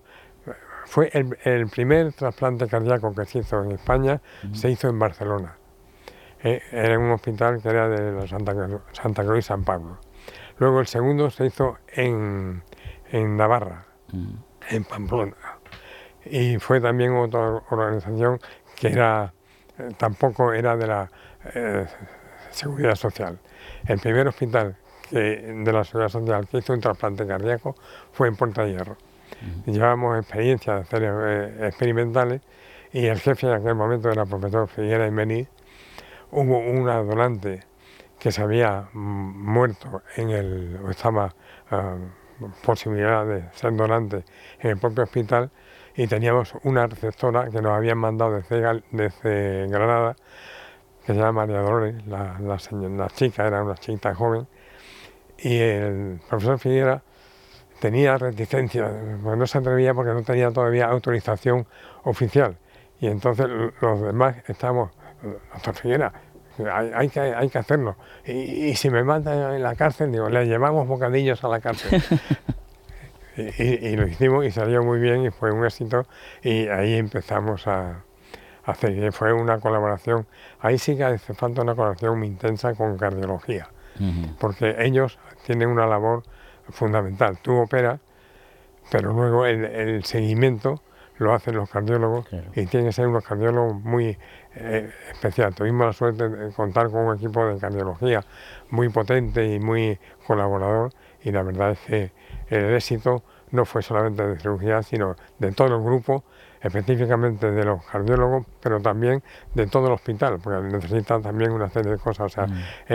fue el primer trasplante cardíaco que se hizo en España, se hizo en Barcelona. Era un hospital que era de la Santa Cruz y San Pablo. Luego el segundo se hizo en Navarra, en Pamplona. Y fue también otra organización que tampoco era de la Seguridad Social. El primer hospital de la Seguridad Social que hizo un trasplante cardíaco fue en Puerta de Hierro. Llevábamos experiencia de hacer experimentales y el jefe en aquel momento era el profesor Figuera y Meniz. Hubo una donante que se había muerto o estaba posibilidad de ser donante en el propio hospital, y teníamos una receptora que nos habían mandado desde Granada, que se llama María Dolores, la chica era una chica joven, y el profesor Figuera tenía reticencia, pues no se atrevía porque no tenía todavía autorización oficial, y entonces los demás estábamos, doctor Figuera, hay que hacerlo, y si me matan en la cárcel, digo, le llevamos bocadillos a la cárcel. Y lo hicimos y salió muy bien y fue un éxito, y ahí empezamos a hacer, y fue una colaboración, ahí sí que hace falta una colaboración muy intensa con cardiología, porque ellos tienen una labor fundamental. Tú operas, pero luego el seguimiento lo hacen los cardiólogos, claro, y tienen que ser unos cardiólogos muy especiales. Tuvimos la suerte de contar con un equipo de cardiología muy potente y muy colaborador, y la verdad es que el éxito no fue solamente de cirugía, sino de todo el grupo, específicamente de los cardiólogos, pero también de todo el hospital, porque necesitan también una serie de cosas. O sea,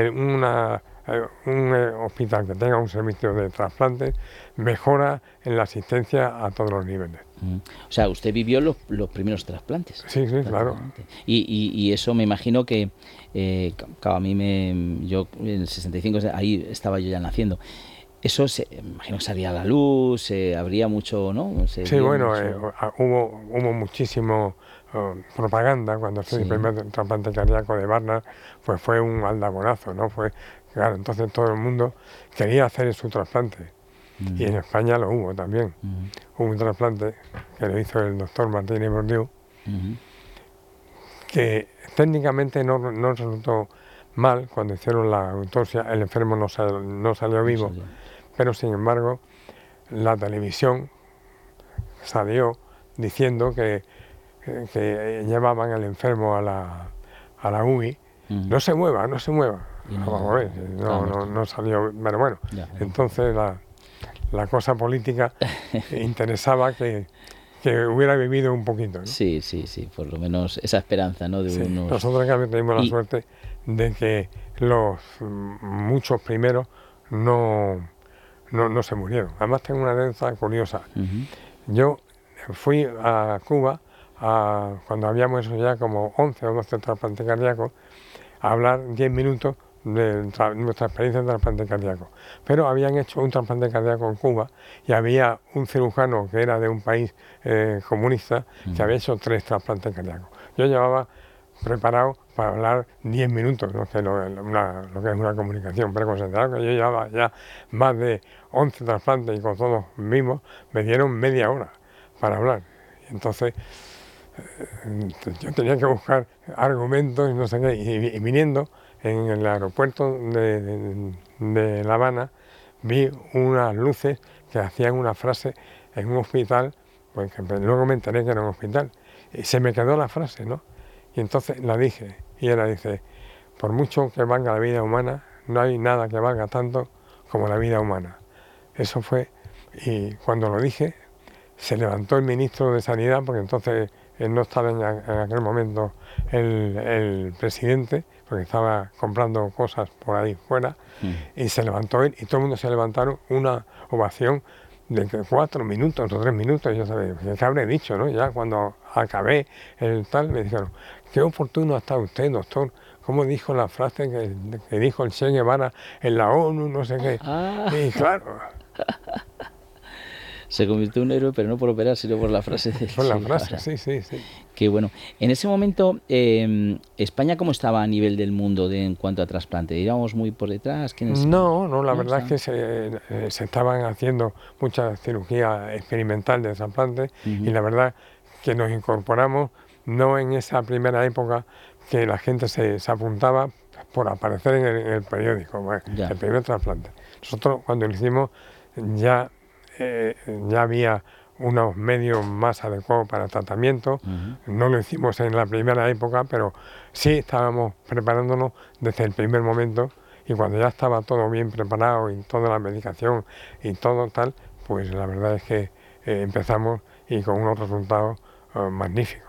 un hospital que tenga un servicio de trasplantes mejora en la asistencia a todos los niveles. O sea, usted vivió los primeros trasplantes. Sí, sí, claro. Y eso me imagino que, claro, yo en el 65, ahí estaba yo ya naciendo. Eso me imagino que salía a la luz, habría mucho, ¿no? Sí, bueno, hubo muchísimo propaganda cuando se hizo el primer trasplante cardíaco de Barnard, pues fue un aldabonazo, ¿no? Claro, entonces todo el mundo quería hacer su trasplante. Y en España lo hubo también. Hubo un trasplante que lo hizo el doctor Martínez Bordiú, que técnicamente no resultó mal. Cuando hicieron la autopsia, el enfermo no salió vivo, pero sin embargo la televisión salió diciendo que llevaban al enfermo a la UBI, no se mueva. Vamos a ver, no salió, pero bueno, entonces la cosa política interesaba que hubiera vivido un poquito, ¿no? Sí, por lo menos esa esperanza, ¿no? Nosotros también tuvimos la suerte de que los muchos primeros no se murieron. Además tengo una anécdota curiosa. Yo fui a Cuba cuando habíamos hecho ya como 11 o 12 trasplantes cardíacos, a hablar 10 minutos de nuestra experiencia en trasplante cardíaco. Pero habían hecho un trasplante cardíaco en Cuba y había un cirujano que era de un país comunista que había hecho 3 trasplantes cardíacos. Yo llevaba preparado para hablar 10 minutos, ¿no? Lo que es una comunicación, pero considerado que yo llevaba ya más de 11 trasplantes y con todos vivos, me dieron media hora para hablar. Entonces yo tenía que buscar argumentos y no sé qué, y viniendo en el aeropuerto de La Habana vi unas luces que hacían una frase en un hospital, pues que luego me enteré que era un hospital, y se me quedó la frase, ¿no? Y entonces la dije, y ella dice: por mucho que valga la vida humana, no hay nada que valga tanto como la vida humana. Eso fue, y cuando lo dije, se levantó el ministro de Sanidad, porque entonces no estaba en aquel momento el presidente, porque estaba comprando cosas por ahí fuera, y se levantó él, y todo el mundo se levantaron, una ovación de 4 minutos o 3 minutos. Yo sabía, ¿qué habré dicho, no? Ya cuando acabé el tal, me dijeron: qué oportuno está usted, doctor. ¿Cómo dijo la frase que dijo el Che Guevara en la ONU, no sé qué? Y claro... Se convirtió en un héroe, pero no por operar, sino por la frase de... Por la frase, sí. Qué bueno. En ese momento, ¿España cómo estaba a nivel del mundo en cuanto a trasplante? ¿Íbamos muy por detrás? No, la verdad es que se estaban haciendo mucha cirugía experimental de trasplante, y la verdad que nos incorporamos no en esa primera época que la gente se apuntaba por aparecer en el periódico, el primer trasplante. Nosotros cuando lo hicimos ya había unos medios más adecuados para el tratamiento. No lo hicimos en la primera época, pero sí estábamos preparándonos desde el primer momento, y cuando ya estaba todo bien preparado y toda la medicación y todo tal, pues la verdad es que empezamos, y con unos resultados magníficos.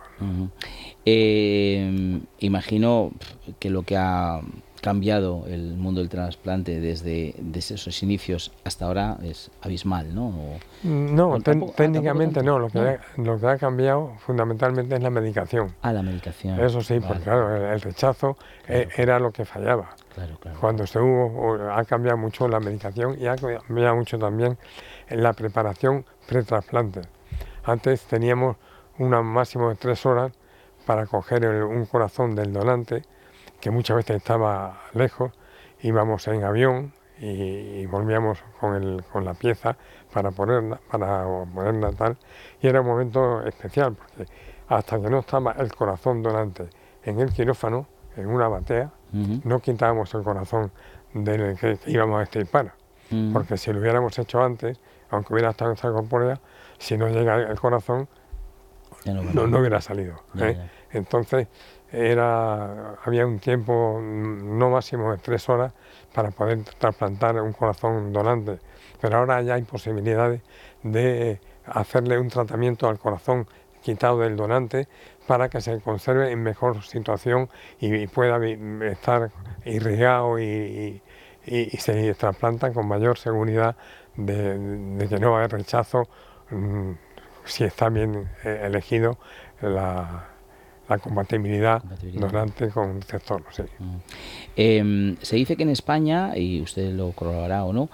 Imagino que lo que ha cambiado el mundo del trasplante desde esos inicios hasta ahora es abismal, ¿no? No, técnicamente no. Lo que ha cambiado fundamentalmente es la medicación. La medicación. Eso sí, porque claro, el rechazo era lo que fallaba. Claro. Cuando ha cambiado mucho la medicación, y ha cambiado mucho también en la preparación pre-trasplante. Antes teníamos un máximo de 3 horas para coger un corazón del donante, que muchas veces estaba lejos. Íbamos en avión y volvíamos con la pieza para ponerla tal, y era un momento especial, porque hasta que no estaba el corazón donante en el quirófano, en una batea, no quitábamos el corazón del que íbamos a extirpar, porque si lo hubiéramos hecho antes, aunque hubiera estado en esta corpórea, si no llega el corazón, no hubiera salido. Entonces, había un tiempo no máximo de 3 horas para poder trasplantar un corazón donante, pero ahora ya hay posibilidades de hacerle un tratamiento al corazón quitado del donante para que se conserve en mejor situación y pueda estar irrigado y se trasplanta con mayor seguridad de que no va a haber rechazo si está bien elegido la compatibilidad donante con receptor. Sí. Se dice que en España, y usted lo corroborará o no,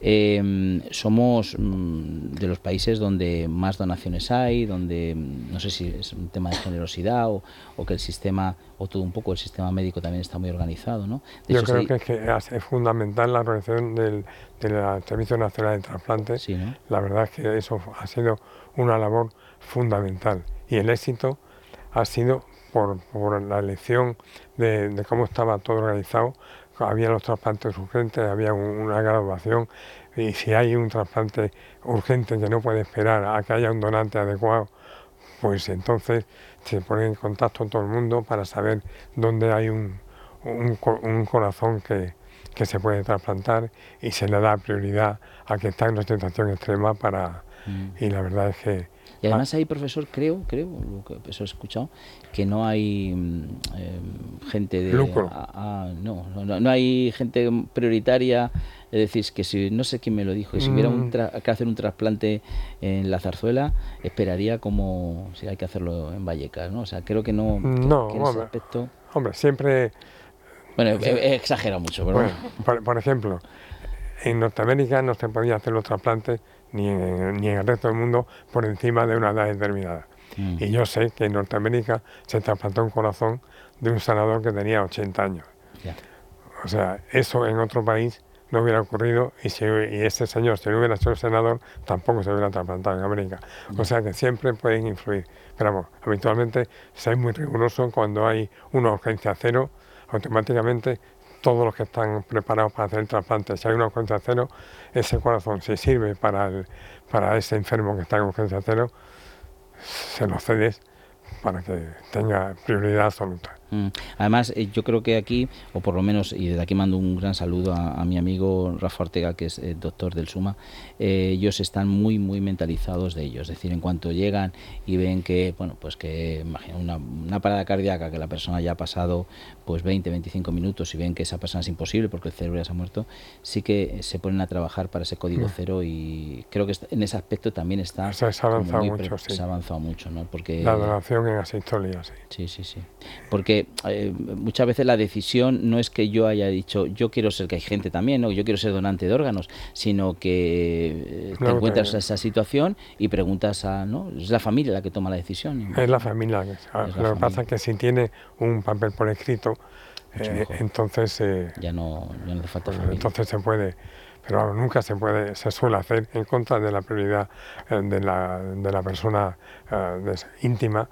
somos de los países donde más donaciones hay, donde no sé si es un tema de generosidad o que el sistema, o todo un poco el sistema médico también está muy organizado, ¿no? Yo creo que es fundamental la organización del Servicio Nacional de Trasplantes. Sí, ¿no? La verdad es que eso ha sido una labor fundamental, y el éxito ha sido por la elección de cómo estaba todo organizado. Había los trasplantes urgentes, había una graduación, y si hay un trasplante urgente que no puede esperar a que haya un donante adecuado, pues entonces se pone en contacto todo el mundo para saber dónde hay un corazón que se puede trasplantar, y se le da prioridad a que está en una situación extrema y la verdad es que... Y además hay, profesor, creo, lo que eso he escuchado, que no hay gente de... lucro. No hay gente prioritaria, es decir, que si, no sé quién me lo dijo, que si hubiera que hacer un trasplante en la Zarzuela, esperaría como si hay que hacerlo en Vallecas, ¿no? O sea, creo que no... No, que en ese aspecto... Hombre, siempre... Bueno, he exagerado mucho, pero... Bueno, por ejemplo, en Norteamérica no se podía hacer los trasplantes ni en el resto del mundo por encima de una edad determinada. Y yo sé que en Norteamérica se trasplantó un corazón de un sanador que tenía 80 años. Ya. O sea, eso en otro país no hubiera ocurrido, y ese señor, si no hubiera sido senador, tampoco se hubiera trasplantado en América. O sea que siempre pueden influir. Pero vamos, habitualmente se es muy riguroso. Cuando hay una urgencia cero, automáticamente todos los que están preparados para hacer el trasplante, si hay una urgencia cero, ese corazón, si sirve para ese enfermo que está en urgencia cero, se lo cedes para que tenga prioridad absoluta. Además, yo creo que aquí, o por lo menos, y desde aquí mando un gran saludo a mi amigo Rafa Ortega, que es doctor del SUMA, ellos están muy mentalizados de ello. Es decir, en cuanto llegan y ven que, bueno, pues que imagina una parada cardíaca, que la persona ya ha pasado pues 20-25 minutos, y ven que esa persona es imposible porque el cerebro ya se ha muerto, sí que se ponen a trabajar para ese código cero, y creo que en ese aspecto también está... Se ha avanzado mucho, sí. Se ha avanzado mucho, ¿no? Porque la donación en asistolia, sí. Sí. Porque muchas veces la decisión no es que yo haya dicho yo quiero ser, que hay gente también, ¿no? Yo quiero ser donante de órganos, sino que te encuentras en esa situación y preguntas ¿no? Es la familia la que toma la decisión. Es la familia. Lo que pasa es que si tiene un papel por escrito, entonces ya no hace falta familia. Entonces se puede, pero nunca se suele hacer en contra de la prioridad de la persona íntima.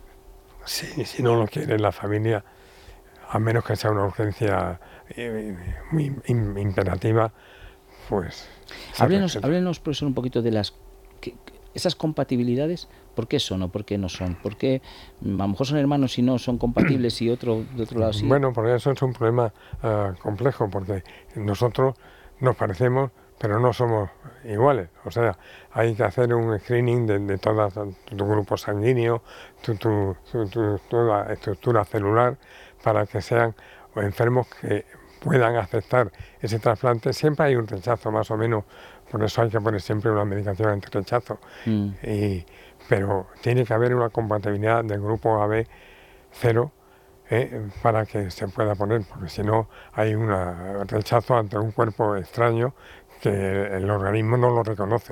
Si no lo quiere la familia, a menos que sea una urgencia muy imperativa, pues... Háblenos, profesor, un poquito de esas compatibilidades. ¿Por qué son o por qué no son? ¿Por qué a lo mejor son hermanos y no son compatibles, y de otro lado sí? Bueno, porque eso es un problema complejo, porque nosotros nos parecemos, pero no somos iguales. O sea, hay que hacer un screening de todo tu grupo sanguíneo, toda estructura celular, para que sean enfermos que puedan aceptar ese trasplante. Siempre hay un rechazo, más o menos, por eso hay que poner siempre una medicación anti-rechazo. Pero tiene que haber una compatibilidad del grupo AB 0 para que se pueda poner, porque si no hay un rechazo ante un cuerpo extraño que el organismo no lo reconoce.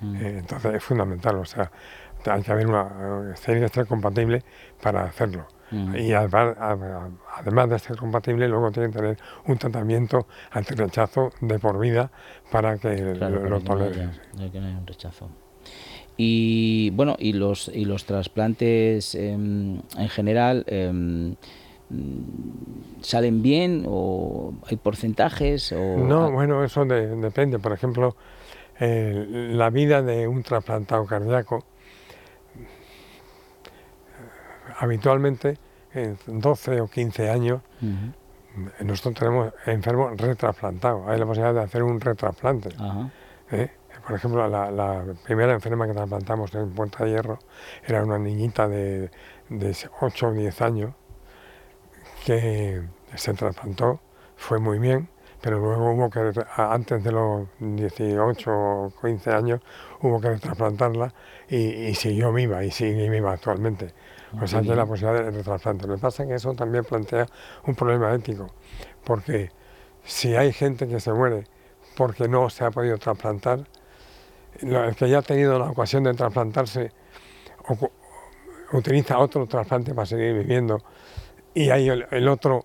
Entonces es fundamental, o sea, hay que haber tiene que estar compatible para hacerlo. Y además de ser compatible, luego tiene que tener un tratamiento antirrechazo de por vida para que lo tolere. Que no haya un rechazo. Y bueno, y los trasplantes en general ¿salen bien o hay porcentajes? No, bueno, eso depende. Por ejemplo, la vida de un trasplantado cardíaco, habitualmente en 12 o 15 años, nosotros tenemos enfermos retrasplantados. Hay la posibilidad de hacer un retrasplante. Por ejemplo, la primera enferma que trasplantamos en Puerta de Hierro era una niñita de 8 o 10 años que se trasplantó, fue muy bien, pero luego hubo que, antes de los 18 o 15 años, hubo que trasplantarla y siguió viva, y sigue viva actualmente. O sea, que la posibilidad de trasplante. Lo que pasa es que eso también plantea un problema ético, porque si hay gente que se muere porque no se ha podido trasplantar, el que ya ha tenido la ocasión de trasplantarse utiliza otro trasplante para seguir viviendo, y hay el otro...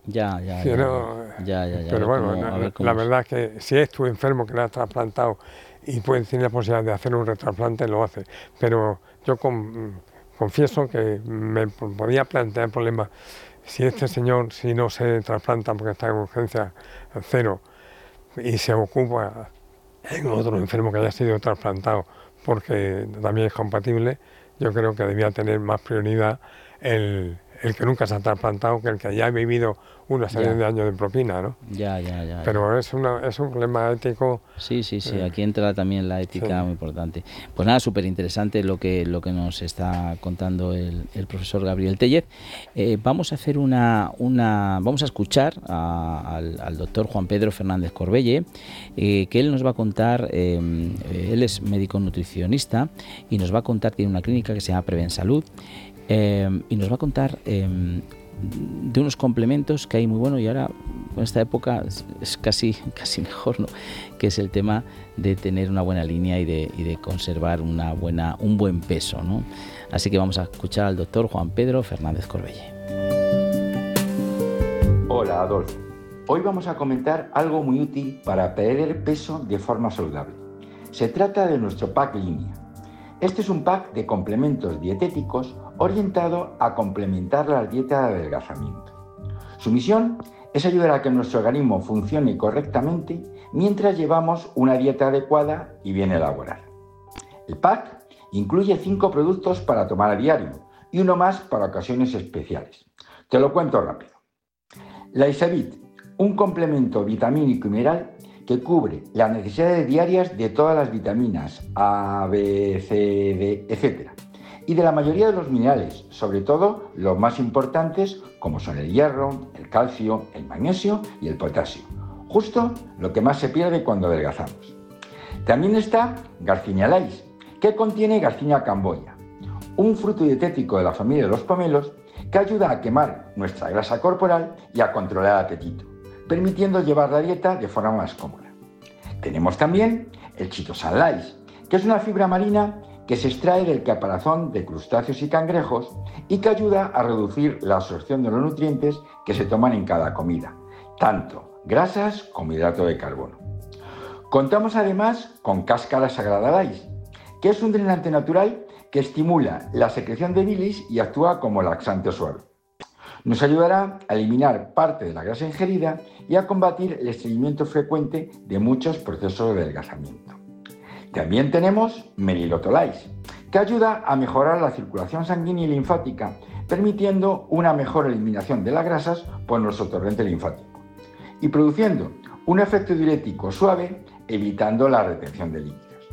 Pero bueno, la verdad es que si es tu enfermo que le has trasplantado y puedes tener la posibilidad de hacer un retrasplante, lo hace. Pero yo confieso que me podía plantear problemas si este señor, si no se trasplanta porque está en urgencia 0 y se ocupa en otro enfermo que haya sido trasplantado porque también es compatible, yo creo que debía tener más prioridad el que nunca se ha trasplantado que el que ya ha vivido una serie de años de propina, ¿no? Pero es un problema ético. Sí, aquí entra también la ética muy importante. Pues nada, súper interesante lo que nos está contando el profesor Gabriel Tellez. Vamos a hacer vamos a escuchar al doctor Juan Pedro Fernández Corbelle, que él nos va a contar, él es médico nutricionista y nos va a contar, tiene una clínica que se llama Prevensalud, y nos va a contar de unos complementos que hay muy buenos, y ahora en esta época es casi mejor, ¿no? Que es el tema de tener una buena línea y de conservar un buen peso, ¿no? Así que vamos a escuchar al doctor Juan Pedro Fernández Corbelle. Hola, Adolfo. Hoy vamos a comentar algo muy útil para perder peso de forma saludable. Se trata de nuestro pack línea. Este es un pack de complementos dietéticos orientado a complementar la dieta de adelgazamiento. Su misión es ayudar a que nuestro organismo funcione correctamente mientras llevamos una dieta adecuada y bien elaborada. El pack incluye 5 productos para tomar a diario y uno más para ocasiones especiales. Te lo cuento rápido. La Isavit, un complemento vitamínico y mineral que cubre las necesidades diarias de todas las vitaminas A, B, C, D, etc. y de la mayoría de los minerales, sobre todo los más importantes como son el hierro, el calcio, el magnesio y el potasio, justo lo que más se pierde cuando adelgazamos. También está Garcinia Lais, que contiene Garcinia camboya, un fruto dietético de la familia de los pomelos que ayuda a quemar nuestra grasa corporal y a controlar el apetito, permitiendo llevar la dieta de forma más cómoda. Tenemos también el Chitosan Lais, que es una fibra marina que se extrae del caparazón de crustáceos y cangrejos y que ayuda a reducir la absorción de los nutrientes que se toman en cada comida, tanto grasas como hidrato de carbono. Contamos además con Cáscara Sagrada Lais, que es un drenante natural que estimula la secreción de bilis y actúa como laxante suave. Nos ayudará a eliminar parte de la grasa ingerida y a combatir el estreñimiento frecuente de muchos procesos de adelgazamiento. También tenemos Melilotolais, que ayuda a mejorar la circulación sanguínea y linfática, permitiendo una mejor eliminación de las grasas por nuestro torrente linfático y produciendo un efecto diurético suave, evitando la retención de líquidos.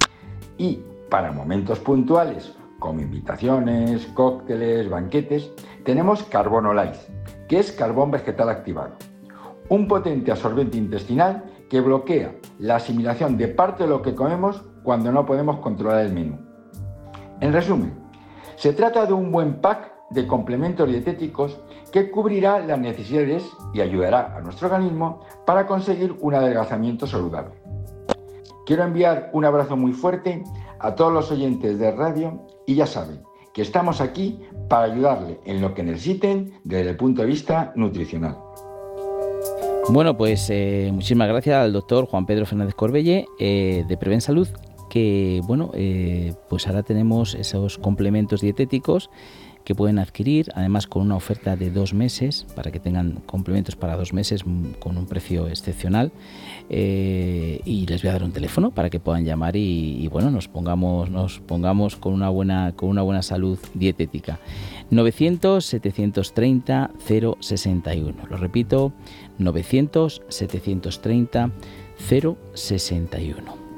Y para momentos puntuales, como invitaciones, cócteles, banquetes, tenemos Carbonolais, que es carbón vegetal activado, un potente absorbente intestinal que bloquea la asimilación de parte de lo que comemos cuando no podemos controlar el menú. En resumen, se trata de un buen pack de complementos dietéticos que cubrirá las necesidades y ayudará a nuestro organismo para conseguir un adelgazamiento saludable. Quiero enviar un abrazo muy fuerte a todos los oyentes de radio y ya saben, que estamos aquí para ayudarle en lo que necesiten desde el punto de vista nutricional. Bueno, pues muchísimas gracias al doctor Juan Pedro Fernández Corbelle de Preven Salud, que bueno, pues ahora tenemos esos complementos dietéticos que pueden adquirir, además con una oferta de 2 meses, para que tengan complementos para 2 meses con un precio excepcional, y les voy a dar un teléfono para que puedan llamar y bueno, nos pongamos con una buena salud dietética. 900-730-061, lo repito, 900-730-061.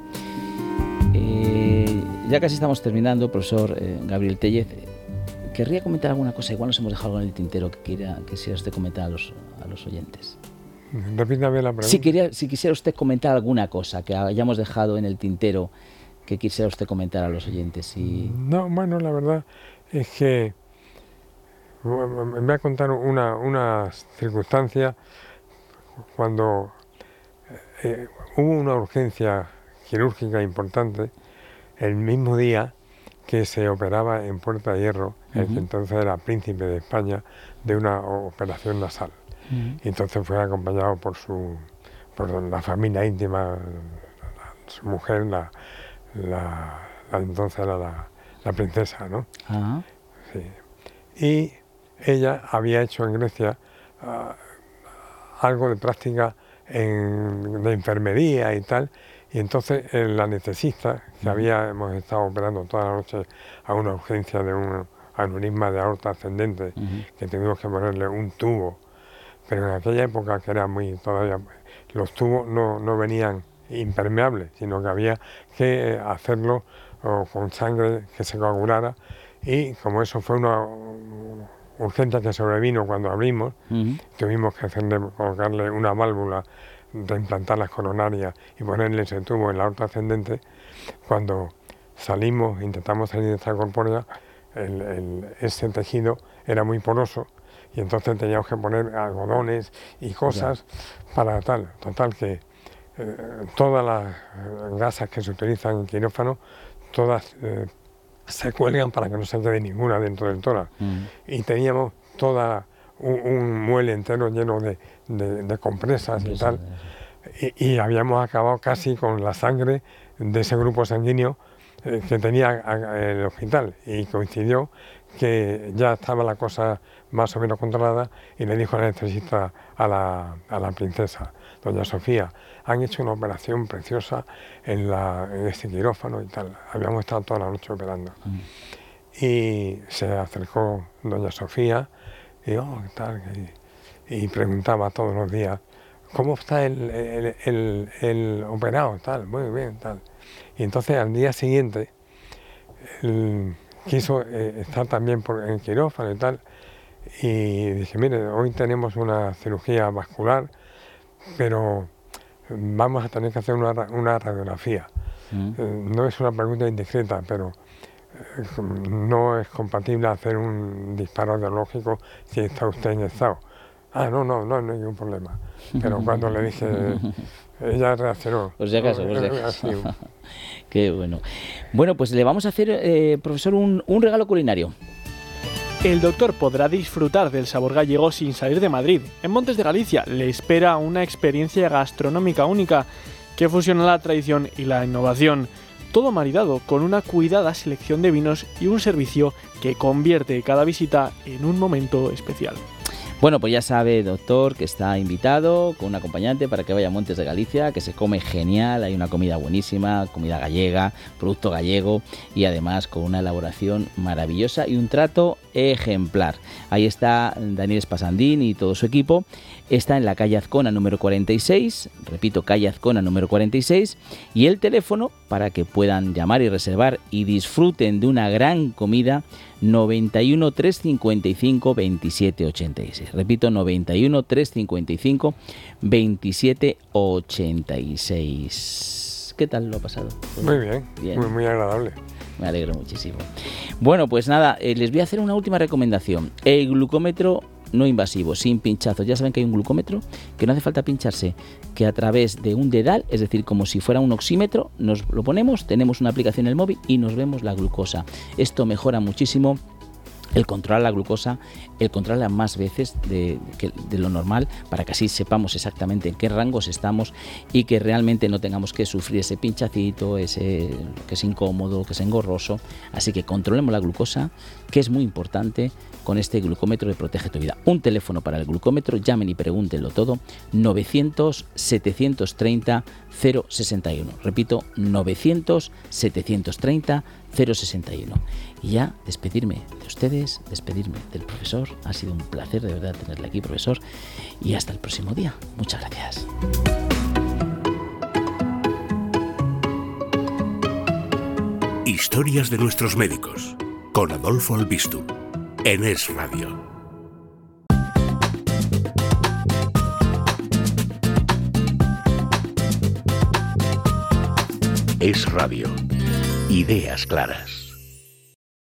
Ya casi estamos terminando, profesor Gabriel Tellez. ¿Querría comentar alguna cosa? Igual nos hemos dejado algo en el tintero que quisiera usted comentar a los oyentes. Repítame la pregunta. Si quisiera usted comentar alguna cosa que hayamos dejado en el tintero que quisiera usted comentar a los oyentes. No, bueno, la verdad es que me voy a contar una circunstancia cuando hubo una urgencia quirúrgica importante el mismo día que se operaba en Puerta de Hierro, el que entonces era príncipe de España, de una operación nasal. Y entonces fue acompañado por la familia íntima, su mujer, entonces era la princesa, ¿no? Ajá. Sí. Y ella había hecho en Grecia algo de práctica de enfermería y tal. Y entonces el anestesista, que hemos estado operando toda la noche a una urgencia de un aneurisma de aorta ascendente, que tuvimos que ponerle un tubo, pero en aquella época que era todavía, los tubos no venían impermeables, sino que había que hacerlo con sangre que se coagulara, y como eso fue una urgencia que sobrevino cuando abrimos, tuvimos que colocarle una válvula, reimplantar las coronarias y ponerle ese tubo en la aorta ascendente. Cuando intentamos salir de esta corpórea, ese tejido era muy poroso y entonces teníamos que poner algodones y cosas para total que todas las gasas que se utilizan en quirófano, todas se cuelgan para que no se quede ninguna dentro del tórax. Y teníamos un muelle entero lleno de compresas y tal, y habíamos acabado casi con la sangre de ese grupo sanguíneo que tenía el hospital, y coincidió que ya estaba la cosa más o menos controlada, y le dijo al anestesista a la princesa, doña Sofía, han hecho una operación preciosa en este quirófano y tal. Habíamos estado toda la noche operando. Y se acercó doña Sofía y ¿qué tal? Y preguntaba todos los días, ¿cómo está el operado? Tal, muy bien, tal. Y entonces al día siguiente quiso estar también en el quirófano y tal, y dije, mire, hoy tenemos una cirugía vascular, pero vamos a tener que hacer una radiografía. No es una pregunta indiscreta, pero no es compatible hacer un disparo radiológico si está usted inyectado. No hay ningún problema. Pero cuando le dije, ella reaccionó. Por si acaso. Qué bueno. Bueno, pues le vamos a hacer, profesor, un regalo culinario. El doctor podrá disfrutar del sabor gallego sin salir de Madrid. En Montes de Galicia le espera una experiencia gastronómica única que fusiona la tradición y la innovación. Todo maridado con una cuidada selección de vinos y un servicio que convierte cada visita en un momento especial. Bueno, pues ya sabe, doctor, que está invitado con un acompañante para que vaya a Montes de Galicia, que se come genial, hay una comida buenísima, comida gallega, producto gallego, y además con una elaboración maravillosa y un trato ejemplar. Ahí está Daniel Espasandín y todo su equipo. Está en la calle Azcona número 46, repito, calle Azcona número 46, y el teléfono para que puedan llamar y reservar y disfruten de una gran comida, 91 355 27 86. Repito, 91 355 27 86. ¿Qué tal lo ha pasado? Muy bien. Muy agradable. Me alegro muchísimo. Bueno, pues nada, les voy a hacer una última recomendación. El glucómetro no invasivo, sin pinchazos. Ya saben que hay un glucómetro, que no hace falta pincharse, que a través de un dedal, es decir, como si fuera un oxímetro, nos lo ponemos, tenemos una aplicación en el móvil y nos vemos la glucosa. Esto mejora muchísimo el controlar la glucosa, el controlarla más veces de lo normal, para que así sepamos exactamente en qué rangos estamos y que realmente no tengamos que sufrir ese pinchacito, ese que es incómodo, que es engorroso. Así que controlemos la glucosa, que es muy importante, con este glucómetro de Protege tu Vida. Un teléfono para el glucómetro, llamen y pregúntenlo todo, 900-730-061. Repito, 900-730-061. Y ya despedirme de ustedes, despedirme del profesor. Ha sido un placer de verdad tenerle aquí, profesor, y hasta el próximo día. Muchas gracias. Historias de nuestros médicos, con Adolfo Albistur, en Es Radio. Es Radio. Ideas claras.